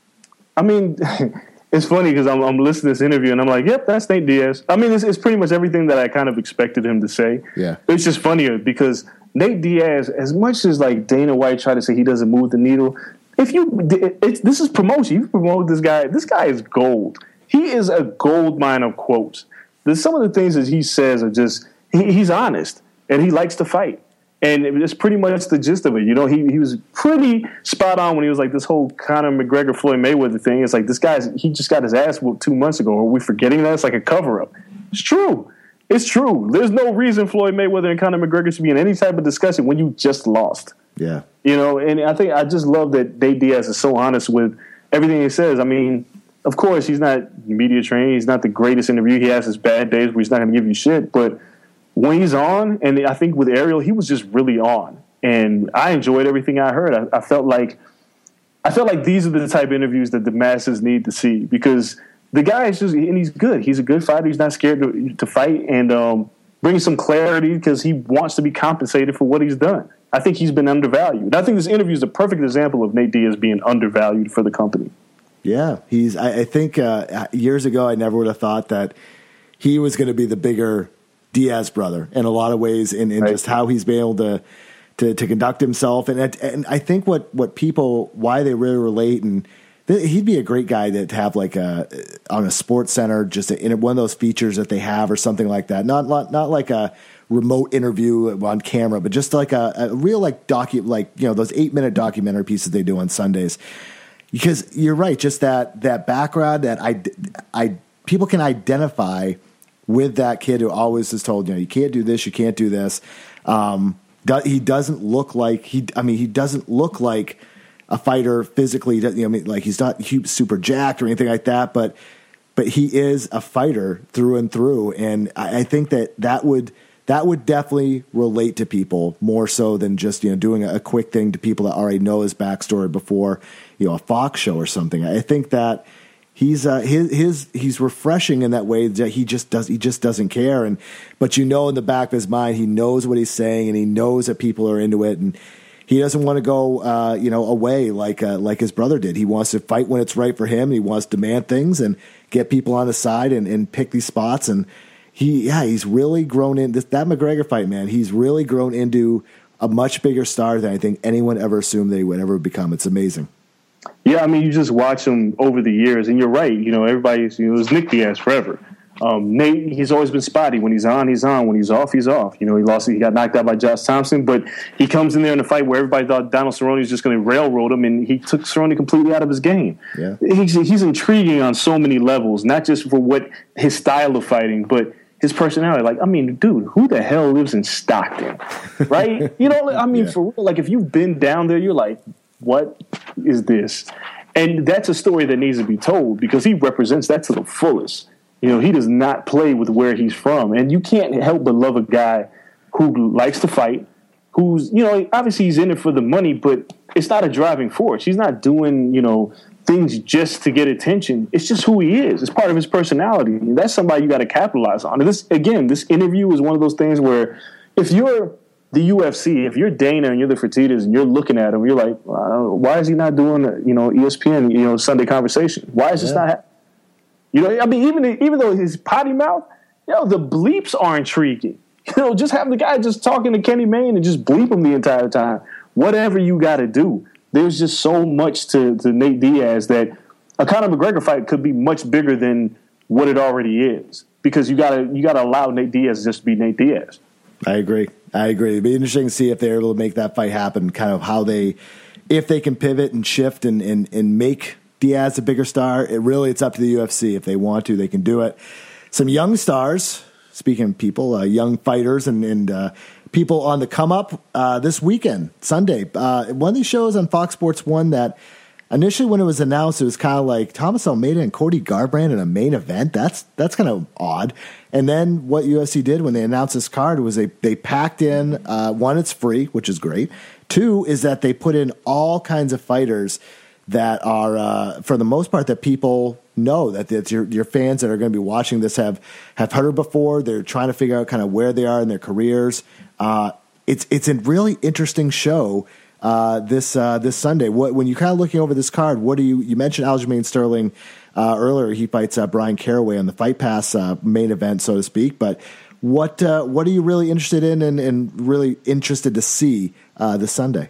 I mean, it's funny because I'm, I'm listening to this interview and I'm like, yep, that's Nate Diaz. I mean, it's, it's pretty much everything that I kind of expected him to say. Yeah, it's just funnier because Nate Diaz, as much as like Dana White tried to say he doesn't move the needle, if you, it's, this is promotion. You promote this guy. This guy is gold. He is a gold mine of quotes. There's some of the things that he says are just, he, he's honest and he likes to fight. And it's pretty much the gist of it. You know, he, he was pretty spot on when he was like this whole Conor McGregor, Floyd Mayweather thing. It's like this guy's, he just got his ass whooped two months ago. Are we forgetting that? It's like a cover up. It's true. It's true. There's no reason Floyd Mayweather and Conor McGregor should be in any type of discussion when you just lost. Yeah. You know, and I think I just love that Nate Diaz is so honest with everything he says. I mean, of course, he's not media trained. He's not the greatest interview. He has his bad days where he's not going to give you shit. But when he's on, and I think with Ariel, he was just really on. And I enjoyed everything I heard. I, I felt like I felt like these are the type of interviews that the masses need to see because the guy is just, and he's good. He's a good fighter. He's not scared to, to fight and um, bring some clarity because he wants to be compensated for what he's done. I think he's been undervalued. I think this interview is a perfect example of Nate Diaz being undervalued for the company. Yeah, he's. I, I think uh, years ago I never would have thought that he was going to be the bigger Diaz brother in a lot of ways, in, in right. just how he's been able to to, to conduct himself. And and I think what, what people why they really relate and. He'd be a great guy to have like a on a Sports Center, just a, in one of those features that they have or something like that. Not not, not like a remote interview on camera, but just like a, a real like docu like you know those eight minute documentary pieces they do on Sundays. Because you're right, just that that background that I, I people can identify with that kid who always is told you know you can't do this, you can't do this. Um, he doesn't look like he. I mean, he doesn't look like a fighter physically, you know, I mean, like he's not super jacked or anything like that, but but he is a fighter through and through, and I, I think that that would that would definitely relate to people more so than just, you know, doing a, a quick thing to people that already know his backstory before, you know, a Fox show or something. I think that he's uh, his his he's refreshing in that way that he just does he just doesn't care. And but you know, in the back of his mind, he knows what he's saying and he knows that people are into it, and he doesn't want to go, uh, you know, away like uh, like his brother did. He wants to fight when it's right for him. And he wants to demand things and get people on his side and, and pick these spots. And he, yeah, he's really grown in this, that McGregor fight, man. He's really grown into a much bigger star than I think anyone ever assumed that he would ever become. It's amazing. Yeah, I mean, you just watch him over the years, and you're right. You know, everybody's, you know, it was Nick Diaz forever. Um, Nate, he's always been spotty. When he's on, he's on. When he's off, he's off. You know, he lost, he got knocked out by Josh Thompson, but he comes in there in a fight where everybody thought Donald Cerrone was just going to railroad him, and he took Cerrone completely out of his game. Yeah. He's, he's intriguing on so many levels, not just for what his style of fighting, but his personality. Like, I mean, dude, who the hell lives in Stockton, right? You know, I mean, yeah. for real, like if you've been down there, you're like, what is this? And that's a story that needs to be told because he represents that to the fullest. You know, he does not play with where he's from. And you can't help but love a guy who likes to fight, who's, you know, obviously he's in it for the money, but it's not a driving force. He's not doing, you know, things just to get attention. It's just who he is. It's part of his personality. And that's somebody you got to capitalize on. And this, again, this interview is one of those things where if you're the U F C, if you're Dana and you're the Fertittas and you're looking at him, you're like, well, why is he not doing, you know, E S P N, you know, Sunday Conversation? Why is yeah. this not happening? You know, I mean, even even though his potty mouth, you know, the bleeps are intriguing. You know, just have the guy just talking to Kenny Mayne and just bleep him the entire time. Whatever you got to do. There's just so much to, to Nate Diaz that a Conor McGregor fight could be much bigger than what it already is because you gotta you gotta allow Nate Diaz just to be Nate Diaz. I agree. I agree. It'd be interesting to see if they're able to make that fight happen. Kind of how they, if they can pivot and shift and and, and make Diaz a bigger star. It really, it's up to the U F C. If they want to, they can do it. Some young stars, speaking of people, uh, young fighters and, and uh, people on the come up uh, this weekend, Sunday. Uh, one of these shows on Fox Sports one that initially when it was announced, it was kind of like Thomas Almeida and Cody Garbrandt in a main event. That's that's kind of odd. And then what U F C did when they announced this card was they, they packed in, uh, one, it's free, which is great. Two is that they put in all kinds of fighters that are, uh, for the most part, that people know, that it's your, your fans that are going to be watching this have, have heard of before. They're trying to figure out kind of where they are in their careers. Uh, it's it's a really interesting show uh, this uh, this Sunday. What, when you're kind of looking over this card, what do you, you mentioned Aljamain Sterling uh, earlier. He fights uh, Brian Caraway on the Fight Pass uh, main event, so to speak. But what uh, what are you really interested in and, and really interested to see uh, this Sunday?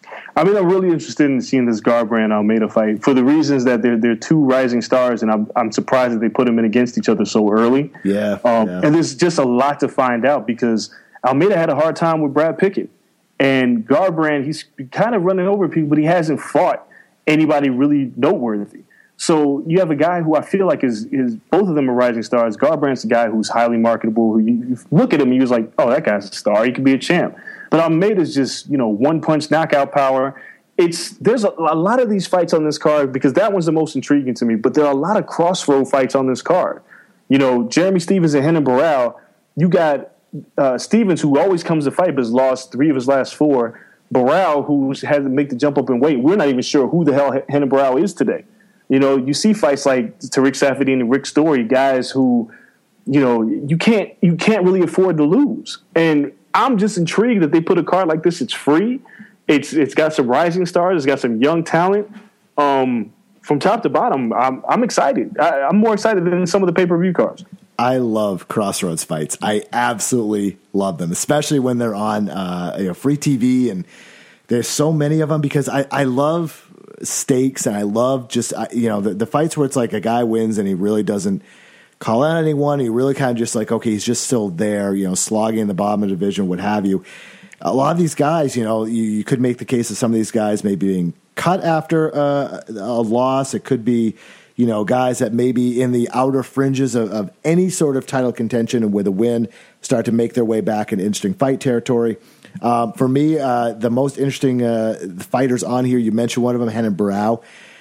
I mean, I'm really interested in seeing this Garbrandt Almeida fight for the reasons that they're they're two rising stars, and I'm I'm surprised that they put them in against each other so early. Yeah, um, yeah. And there's just a lot to find out because Almeida had a hard time with Brad Pickett, and Garbrandt, he's kind of running over people, but he hasn't fought anybody really noteworthy. So you have a guy who I feel like is is both of them are rising stars. Garbrandt's a guy who's highly marketable. Who you, you look at him and you're like, oh, that guy's a star. He could be a champ. But Almeida's just, you know, one-punch knockout power. It's there's a, a lot of these fights on this card because that one's the most intriguing to me. But there are a lot of crossroad fights on this card. You know, Jeremy Stephens and Renan Barão. You got uh, Stephens, who always comes to fight but has lost three of his last four. Barão, who had to make the jump up in weight. We're not even sure who the hell Renan Barão is today. You know, you see fights like Tariq Saffiedine and Rick Story, guys who, you know, you can't you can't really afford to lose. And I'm just intrigued that they put a card like this. It's free. It's it's got some rising stars. It's got some young talent. Um, from top to bottom, I'm I'm excited. I, I'm more excited than some of the pay-per-view cards. I love crossroads fights. I absolutely love them, especially when they're on uh, you know, free T V. And there's so many of them because I, I love stakes and I love just you know the, the fights where it's like a guy wins and he really doesn't call out anyone. He really kind of just like, okay, he's just still there, you know, slogging in the bottom of the division, what have you. A lot of these guys, you know, you, you could make the case of some of these guys maybe being cut after uh, a loss. It could be, you know, guys that maybe in the outer fringes of, of any sort of title contention and with a win start to make their way back in interesting fight territory. Um, for me, uh, the most interesting uh, fighters on here, you mentioned one of them, Renan Barão.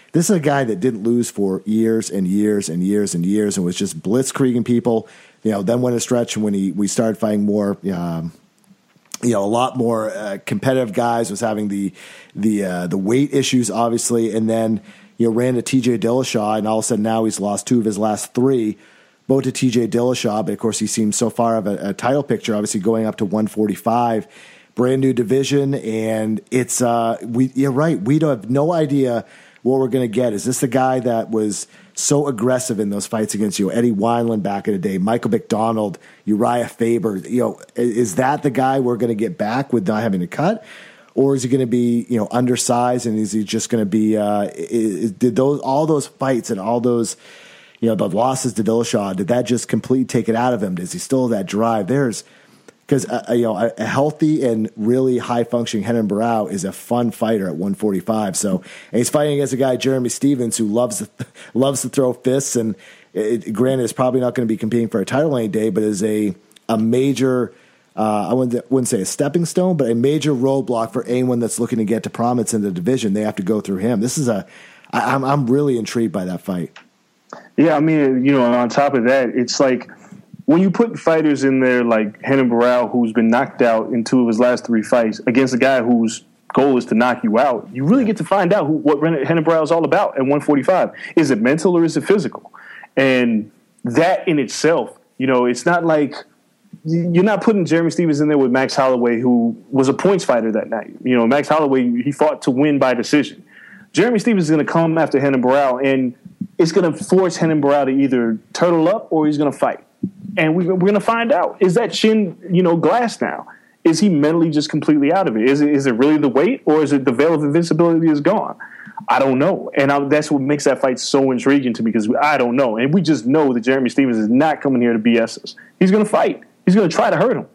this is a guy that didn't lose for years and years and years and years and was just blitzkrieging people. You know, then went a stretch when he we started fighting more. Um, you know, a lot more uh, competitive guys, was having the the uh, the weight issues, obviously, and then you know ran to T J Dillashaw, and all of a sudden now he's lost two of his last three, both to T J Dillashaw. But of course, he seems so far of a, a title picture, obviously going up to one forty-five, brand new division, and it's uh, we you're right, we don't have no idea what we're going to get. Is this the guy that was so aggressive in those fights against you, Eddie Wineland back in the day, Michael McDonald, Uriah Faber? You know, is that the guy we're going to get back with not having to cut, or is he going to be, you know, undersized, and is he just going to be? Uh, is, did those all those fights and all those, you know, the losses to Dillashaw, did that just completely take it out of him? Does he still have that drive? There's because uh, you know a, a healthy and really high functioning Renan Barão is a fun fighter at one forty-five. So and he's fighting against a guy, Jeremy Stephens, who loves to, loves to throw fists. And it, granted, is probably not going to be competing for a title any day, but is a a major uh, I wouldn't, wouldn't say a stepping stone, but a major roadblock for anyone that's looking to get to prominence in the division. They have to go through him. This is a I, I'm I'm really intrigued by that fight. Yeah, I mean, you know, on top of that, it's like, when you put fighters in there like Renan Barão, who's been knocked out in two of his last three fights, against a guy whose goal is to knock you out, you really get to find out who, what Renan Barão is all about at one forty-five. Is it mental or is it physical? And that in itself, you know, it's not like you're not putting Jeremy Stephens in there with Max Holloway, who was a points fighter that night. You know, Max Holloway, he fought to win by decision. Jeremy Stephens is going to come after Renan Barão, and it's going to force Renan Barão to either turtle up or he's going to fight. And we, we're going to find out, is that chin, you know, glass now? Is he mentally just completely out of it? Is it, is it really the weight, or is it the veil of invincibility is gone? I don't know. And I, that's what makes that fight so intriguing to me, because I don't know. And we just know that Jeremy Stephens is not coming here to B S us. He's going to fight. He's going to try to hurt him.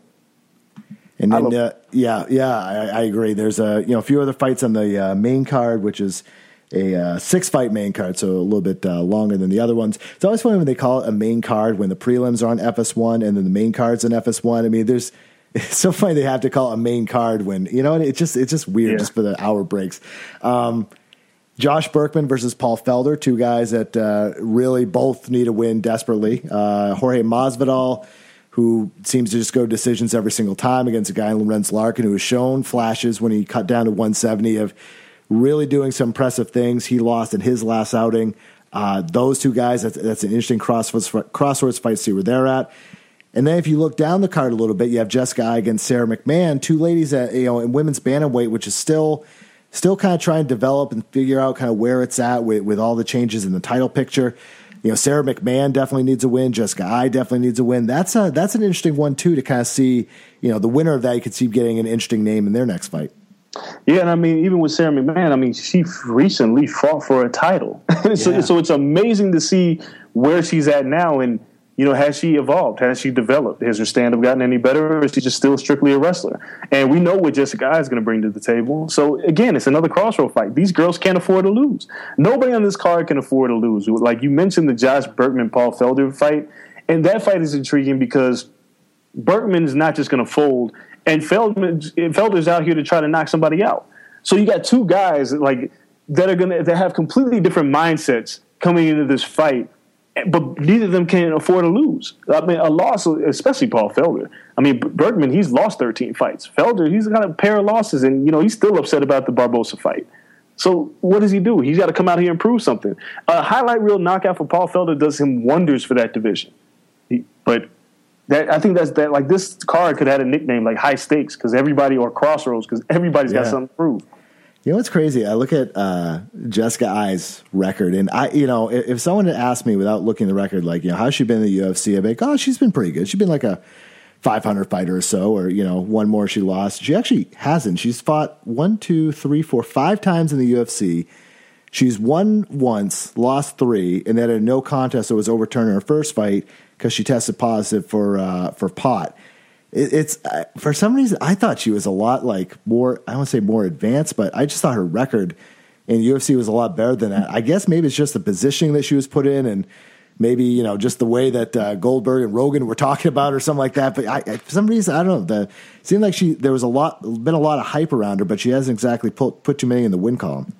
And then, uh, yeah, yeah, I, I agree. There's a you know a few other fights on the uh, main card, which is a uh, six-fight main card, so a little bit uh, longer than the other ones. It's always funny when they call it a main card, when the prelims are on F S one and then the main card's on F S one. I mean, there's it's so funny they have to call it a main card when, you know, it's just it's just weird, yeah. just for the hour breaks. Um, Josh Burkman versus Paul Felder, two guys that uh, really both need a win desperately. Uh, Jorge Masvidal, who seems to just go decisions every single time against a guy, Lorenz Larkin, who has shown flashes when he cut down to one seventy of really doing some impressive things. He lost in his last outing. Uh, those two guys, that's, that's an interesting crossroads, crossroads fight to see where they're at. And then if you look down the card a little bit, you have Jessica Eye against Sarah McMahon, two ladies that, you know, in women's bantamweight, which is still still kind of trying to develop and figure out kind of where it's at with, with all the changes in the title picture. You know, Sarah McMahon definitely needs a win. Jessica Eye definitely needs a win. That's a, that's an interesting one, too, to kind of see, you know, the winner of that, you could see getting an interesting name in their next fight. Yeah, and I mean, even with Sarah McMahon, I mean, she recently fought for a title. so, yeah. so it's amazing to see where she's at now. And, you know, has she evolved? Has she developed? Has her stand-up gotten any better, or is she just still strictly a wrestler? And we know what Jessica Eye is going to bring to the table. So, again, it's another crossroad fight. These girls can't afford to lose. Nobody on this card can afford to lose. Like you mentioned, the Josh Burkman-Paul Felder fight, and that fight is intriguing because Burkman is not just going to fold, and Feldman, Felder's out here to try to knock somebody out. So you got two guys like that are gonna that have completely different mindsets coming into this fight, but neither of them can afford to lose. I mean, a loss, especially Paul Felder. I mean, Bergman, he's lost thirteen fights. Felder, he's got a pair of losses, and you know he's still upset about the Barbosa fight. So what does he do? He's got to come out here and prove something. A highlight reel knockout for Paul Felder does him wonders for that division. He, but that I think that's that. Like this card could have had a nickname like High Stakes because everybody, or Crossroads because everybody's got yeah. something to prove. You know what's crazy? I look at uh, Jessica Eye's record, and I, you know, if, if someone had asked me without looking at the record, like, you know, how's she been in the U F C? I'd be like, oh, she's been pretty good. She's been like a five hundred fighter or so, or, you know, one more she lost. She actually hasn't. She's fought one, two, three, four, five times in the U F C. She's won once, lost three, and then a no contest that was overturned in her first fight because she tested positive for uh, for pot. It, it's uh, for some reason I thought she was a lot like more. I don't want to say more advanced, but I just thought her record in U F C was a lot better than that. I guess maybe it's just the positioning that she was put in, and maybe, you know, just the way that uh, Goldberg and Rogan were talking about her, something like that. But I, I, for some reason, I don't know. The, it seemed like she there was a lot, been a lot of hype around her, but she hasn't exactly put put too many in the win column.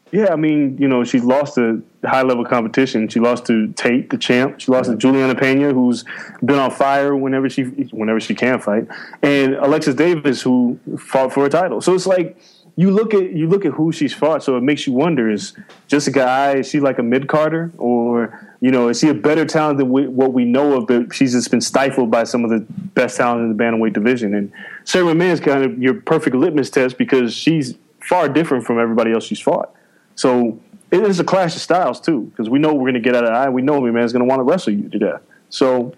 Yeah, I mean, you know, she's lost to high-level competition. She lost to Tate, the champ. She lost yeah. to Juliana Pena, who's been on fire whenever she whenever she can fight, and Alexis Davis, who fought for a title. So it's like you look at you look at who she's fought. So it makes you wonder: is Jessica Eye, is she like a mid-carder, or you know, is she a better talent than we, what we know of? But she's just been stifled by some of the best talent in the bantamweight division. And Sarah McMahon's kind of your perfect litmus test because she's far different from everybody else she's fought. So it is a clash of styles, too, because we know we're going to get out of the eye. We know McMahon's going to want to wrestle you to death. So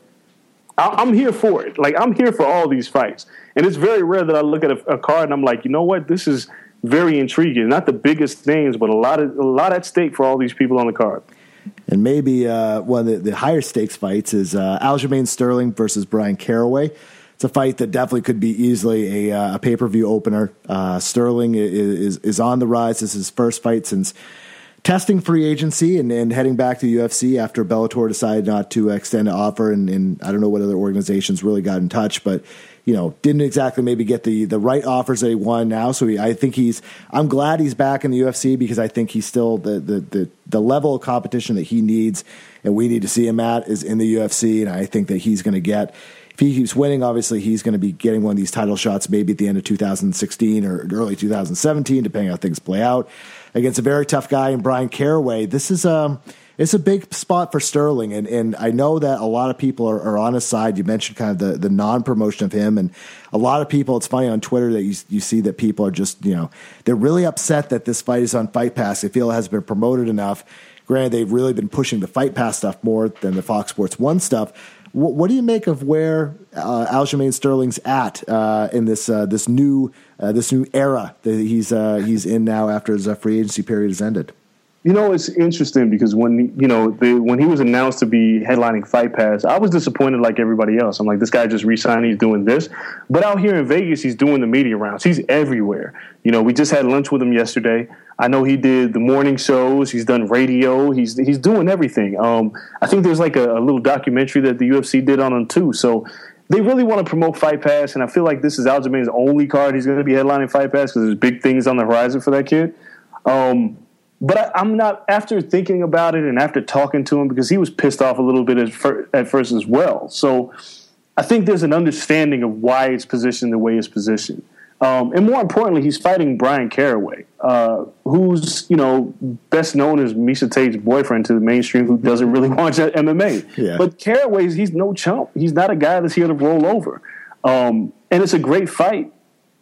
I'm here for it. Like, I'm here for all these fights. And it's very rare that I look at a, a card and I'm like, you know what? This is very intriguing. Not the biggest names, but a lot of a lot at stake for all these people on the card. And maybe uh, one of the, the higher stakes fights is uh, Aljamain Sterling versus Brian Caraway. It's a fight that definitely could be easily a, uh, a pay-per-view opener. Uh, Sterling is, is is on the rise. This is his first fight since testing free agency and, and heading back to the U F C after Bellator decided not to extend an offer. And, and I don't know what other organizations really got in touch, but you know, didn't exactly maybe get the, the right offers that he won now. So he, I think he's, I'm glad he's back in the U F C because I think he's still the, the, the, the level of competition that he needs and we need to see him at is in the U F C. And I think that he's going to get, if he keeps winning, obviously he's going to be getting one of these title shots maybe at the end of two thousand sixteen or early two thousand seventeen, depending on how things play out, against a very tough guy in Brian Caraway. This is um, it's a big spot for Sterling, and, and I know that a lot of people are, are on his side. You mentioned kind of the, the non-promotion of him, and a lot of people, it's funny on Twitter that you, you see that people are just, you know, they're really upset that this fight is on Fight Pass. They feel it hasn't been promoted enough. Granted, they've really been pushing the Fight Pass stuff more than the Fox Sports one stuff. What, what do you make of where uh, Aljamain Sterling's at uh, in this uh, this new uh, this new era that he's uh, he's in now after his uh, free agency period has ended? You know, it's interesting because when you know the, when he was announced to be headlining Fight Pass, I was disappointed like everybody else. I'm like, this guy just re-signed, he's doing this. But out here in Vegas, he's doing the media rounds. He's everywhere. You know, we just had lunch with him yesterday. I know he did the morning shows. He's done radio. He's he's doing everything. Um, I think there's like a, a little documentary that the U F C did on him too. So they really want to promote Fight Pass, and I feel like this is Aljamain's only card he's going to be headlining Fight Pass because there's big things on the horizon for that kid. Um, But I, I'm not, after thinking about it and after talking to him, because he was pissed off a little bit at, fir- at first as well. So I think there's an understanding of why it's positioned the way it's positioned. Um, and more importantly, he's fighting Brian Caraway, uh, who's, you know, best known as Miesha Tate's boyfriend to the mainstream who doesn't really watch M M A. Yeah. But Caraway, he's no chump. He's not a guy that's here to roll over. Um, and it's a great fight.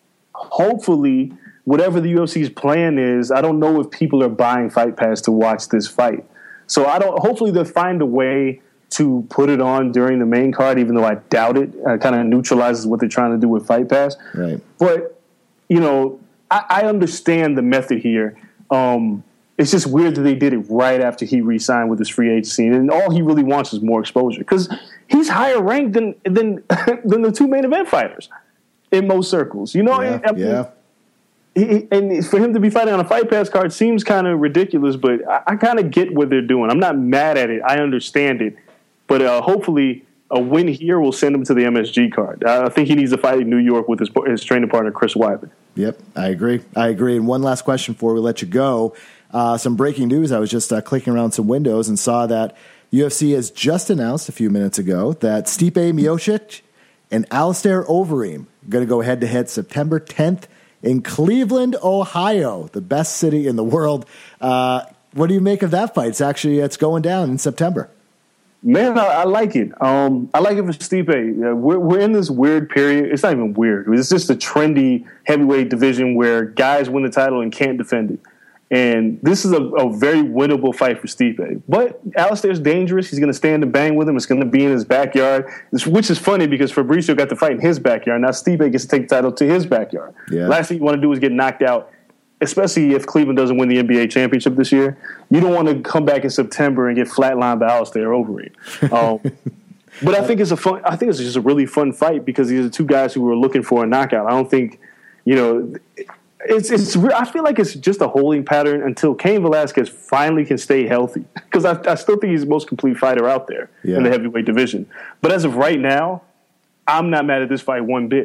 Hopefully, whatever the U F C's plan is, I don't know if people are buying Fight Pass to watch this fight. So I don't. Hopefully they'll find a way to put it on during the main card, even though I doubt it. It kind of neutralizes what they're trying to do with Fight Pass. Right. But, you know, I, I understand the method here. Um, it's just weird that they did it right after he re-signed with his free agency. And all he really wants is more exposure. Because he's higher ranked than, than, than the two main event fighters in most circles. You know, yeah, I mean, yeah. He, and for him to be fighting on a Fight Pass card seems kind of ridiculous, but I, I kind of get what they're doing. I'm not mad at it. I understand it. But uh, hopefully a win here will send him to the M S G card. Uh, I think he needs to fight in New York with his, his training partner, Chris Weidman. Yep, I agree. I agree. And one last question before we let you go. Uh, some breaking news. I was just uh, clicking around some windows and saw that U F C has just announced a few minutes ago that Stipe Miocic and Alistair Overeem are going to go head-to-head September tenth in Cleveland, Ohio, the best city in the world. Uh, what do you make of that fight? It's actually it's going down in September. Man, I, I like it. Um, I like it for Stipe. Uh, we're, we're in this weird period. It's not even weird. It's just a trendy heavyweight division where guys win the title and can't defend it. And this is a, a very winnable fight for Stipe. But Alistair's dangerous. He's going to stand and bang with him. It's going to be in his backyard, which is funny because Fabricio got to fight in his backyard. Now Stipe gets to take the title to his backyard. Yeah. Last thing you want to do is get knocked out, especially if Cleveland doesn't win the N B A championship this year. You don't want to come back in September and get flatlined by Alistair Overeem. Um, but I think it's a fun. I think it's just a really fun fight because these are two guys who were looking for a knockout. I don't think, you know. It's it's. I feel like it's just a holding pattern until Cain Velasquez finally can stay healthy. Because I, I still think he's the most complete fighter out there yeah. in the heavyweight division. But as of right now, I'm not mad at this fight one bit.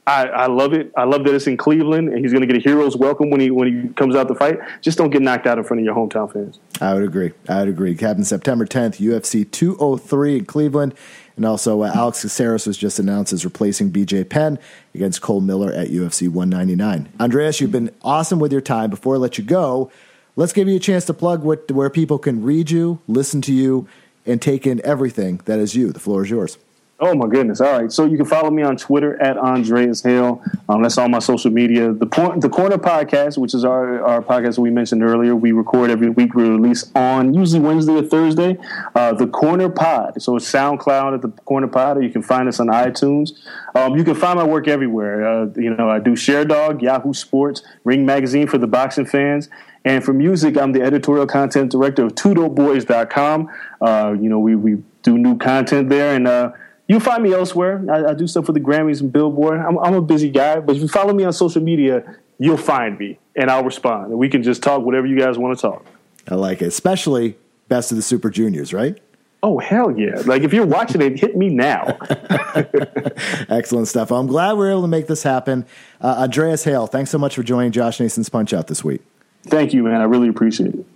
I, I love it. I love that it's in Cleveland, and he's going to get a hero's welcome when he when he comes out to fight. Just don't get knocked out in front of your hometown fans. I would agree. I would agree. Happens September tenth, U F C two oh three in Cleveland. And also, uh, Alex Caceres was just announced as replacing B J Penn against Cole Miller at U F C one ninety-nine. Andreas, you've been awesome with your time. Before I let you go, let's give you a chance to plug what, where people can read you, listen to you, and take in everything that is you. The floor is yours. Oh, my goodness. All right. So you can follow me on Twitter at Andreas Hale. Um, that's all my social media. The Point, the Corner Podcast, which is our, our podcast that we mentioned earlier, we record every week. We release on usually Wednesday or Thursday. Uh, the Corner Pod. So it's SoundCloud at the Corner Pod, or you can find us on iTunes. Um, you can find my work everywhere. Uh, you know, I do Share Dog, Yahoo Sports, Ring Magazine for the boxing fans. And for music, I'm the editorial content director of two dope boys dot com. Uh, you know, we, we do new content there, and uh, you'll find me elsewhere. I, I do stuff for the Grammys and Billboard. I'm, I'm a busy guy, but if you follow me on social media, you'll find me, and I'll respond. And we can just talk whatever you guys want to talk. I like it, especially Best of the Super Juniors, right? Oh, hell yeah. Like, if you're watching it, hit me now. Excellent stuff. I'm glad we were able to make this happen. Uh, Andreas Hale, thanks so much for joining Josh Nason's Punch-Out this week. Thank you, man. I really appreciate it.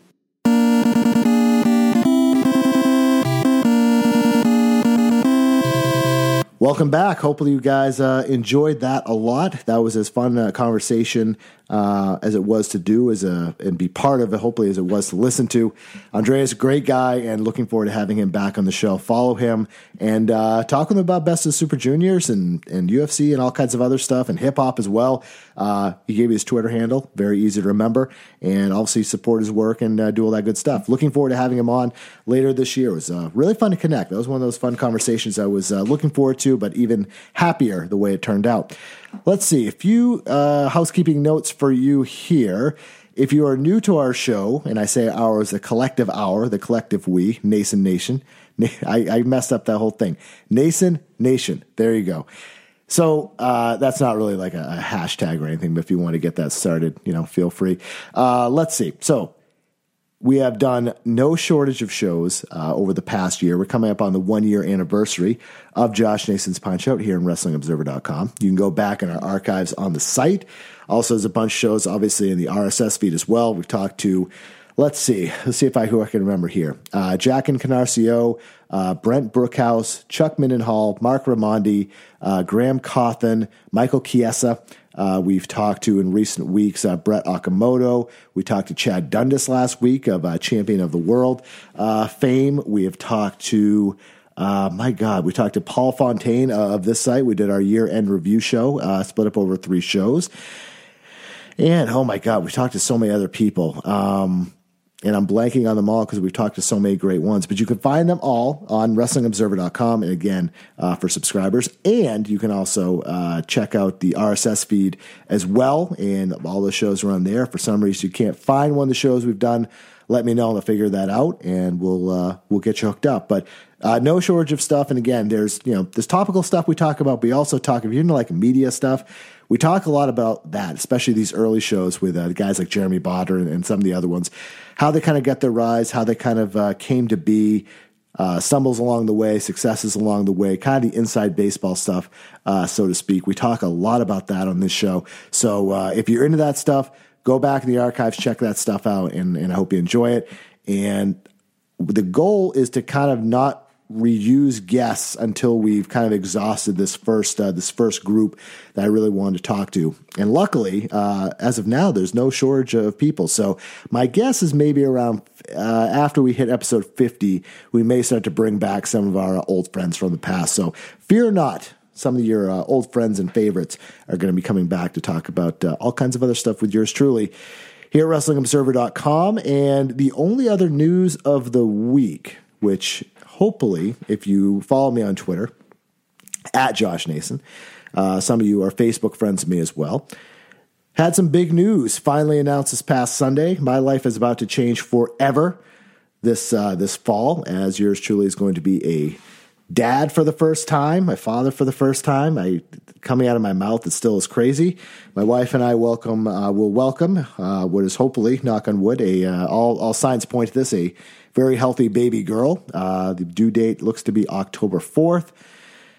Welcome back. Hopefully you guys uh, enjoyed that a lot. That was as fun a conversation uh, as it was to do as a and be part of it, hopefully, as it was to listen to. Andreas, a great guy, and looking forward to having him back on the show. Follow him and uh, talk with him about Best of Super Juniors and, and U F C and all kinds of other stuff, and hip-hop as well. Uh, he gave me his Twitter handle, very easy to remember, and obviously support his work and uh, do all that good stuff. Looking forward to having him on later this year. It was uh, really fun to connect. That was one of those fun conversations I was uh, looking forward to, but even happier the way it turned out. Let's see, a few uh, housekeeping notes for you here. If you are new to our show, and I say ours, the collective hour, the collective we, Nason Nation. I, I messed up that whole thing. Nason Nation. There you go. So uh, that's not really like a, a hashtag or anything, but if you want to get that started, you know, feel free. Uh, let's see. So we have done no shortage of shows uh, over the past year. We're coming up on the one-year anniversary of Josh Nason's Punch-Out here in Wrestling Observer dot com. You can go back in our archives on the site. Also, there's a bunch of shows, obviously, in the R S S feed as well. We've talked to, let's see, let's see if I, who I can remember here. Uh, Jack and Canarcio, uh, Brent Brookhouse, Chuck Mindenhall, Mark Raimondi, uh, Graham Cawthon, Michael Chiesa. Uh, we've talked to in recent weeks uh, Brett Okamoto. We talked to Chad Dundas last week of uh, Champion of the World uh, fame. We have talked to, uh, my God, we talked to Paul Fontaine uh, of this site. We did our year-end review show, uh, split up over three shows. And, oh, my God, we talked to so many other people. Um, and I'm blanking on them all because we've talked to so many great ones. But you can find them all on Wrestling Observer dot com, and again, uh, for subscribers. And you can also uh, check out the R S S feed as well, and all the shows are on there. For some reason you can't find one of the shows we've done, let me know and I'll figure that out, and we'll uh, we'll get you hooked up. But uh, no shortage of stuff. And again, there's you know there's topical stuff we talk about. We also talk, if you're into like media stuff, we talk a lot about that, especially these early shows with uh, guys like Jeremy Botter and, and some of the other ones, how they kind of get their rise, how they kind of uh, came to be, uh, stumbles along the way, successes along the way, kind of the inside baseball stuff, uh, so to speak. We talk a lot about that on this show. So uh, if you're into that stuff, go back in the archives, check that stuff out, and, and I hope you enjoy it. And the goal is to kind of not reuse guests until we've kind of exhausted this first uh, this first group that I really wanted to talk to. And luckily, uh, as of now, there's no shortage of people. So my guess is maybe around uh, after we hit episode fifty, we may start to bring back some of our old friends from the past. So fear not. Some of your uh, old friends and favorites are going to be coming back to talk about uh, all kinds of other stuff with yours truly here at Wrestling Observer dot com. And the only other news of the week, which hopefully, if you follow me on Twitter, at Josh Nason, uh, some of you are Facebook friends of me as well, had some big news finally announced this past Sunday. My life is about to change forever this uh, this fall, as yours truly is going to be a dad for the first time, my father for the first time. I coming out of my mouth, it still is crazy. My wife and I welcome uh, will welcome uh, what is hopefully, knock on wood, a uh, all all signs point to this, a very healthy baby girl. Uh, the due date looks to be October fourth.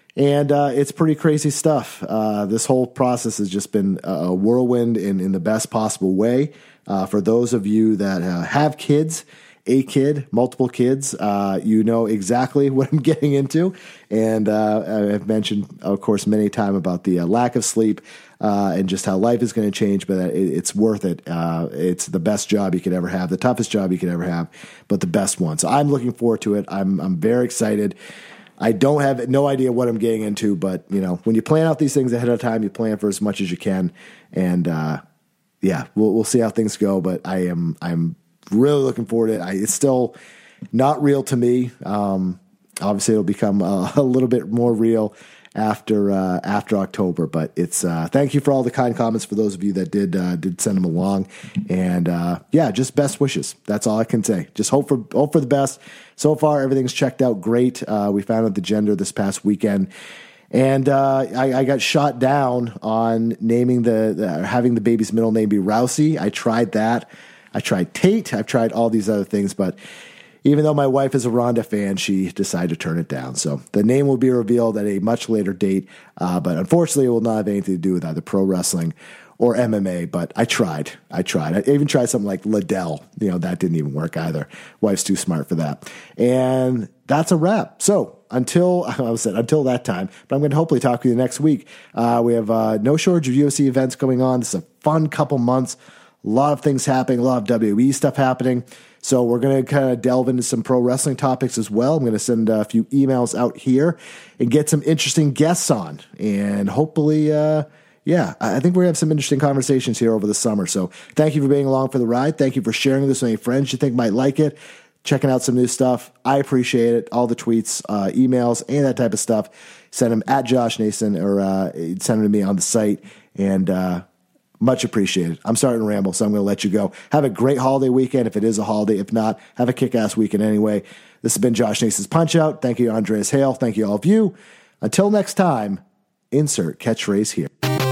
And uh, it's pretty crazy stuff. Uh, this whole process has just been a whirlwind in, in the best possible way. Uh, for those of you that uh, have kids, a kid, multiple kids, uh, you know exactly what I'm getting into. And uh, I've mentioned, of course, many times about the uh, lack of sleep uh, and just how life is going to change, but it, it's worth it. Uh, it's the best job you could ever have, the toughest job you could ever have, but the best one. So I'm looking forward to it. I'm I'm very excited. I don't have no idea what I'm getting into, but you know, when you plan out these things ahead of time, you plan for as much as you can, and uh, yeah, we'll we'll see how things go. But I am I'm really looking forward to it. I, it's still not real to me. Um, obviously, it'll become a, a little bit more real after uh, after October. But it's uh, thank you for all the kind comments for those of you that did uh, did send them along, and uh, yeah, just best wishes. That's all I can say. Just hope for hope for the best. So far, everything's checked out great. Uh, we found out the gender this past weekend, and uh, I, I got shot down on naming the, the having the baby's middle name be Rousey. I tried that. I tried Tate. I've tried all these other things, but even though my wife is a Ronda fan, she decided to turn it down. So the name will be revealed at a much later date, uh, but unfortunately, it will not have anything to do with either pro wrestling or M M A, but I tried. I tried. I even tried something like Liddell. You know, that didn't even work either. Wife's too smart for that. And that's a wrap. So until, I said until that time, but I'm going to hopefully talk with you next week. Uh, we have uh, no shortage of U F C events going on. This is a fun couple months. A lot of things happening, a lot of W W E stuff happening. So we're going to kind of delve into some pro wrestling topics as well. I'm going to send a few emails out here and get some interesting guests on. And hopefully, uh, yeah, I think we're going to have some interesting conversations here over the summer. So thank you for being along for the ride. Thank you for sharing this with any friends you think might like it, checking out some new stuff. I appreciate it. All the tweets, uh, emails, and that type of stuff. Send them at Josh Nason or uh, send them to me on the site. And uh, much appreciated. I'm starting to ramble, so I'm going to let you go. Have a great holiday weekend if it is a holiday. If not, have a kick-ass weekend anyway. This has been Josh Nason's Punch-Out. Thank you, Andreas Hale. Thank you, all of you. Until next time, insert catchphrase here.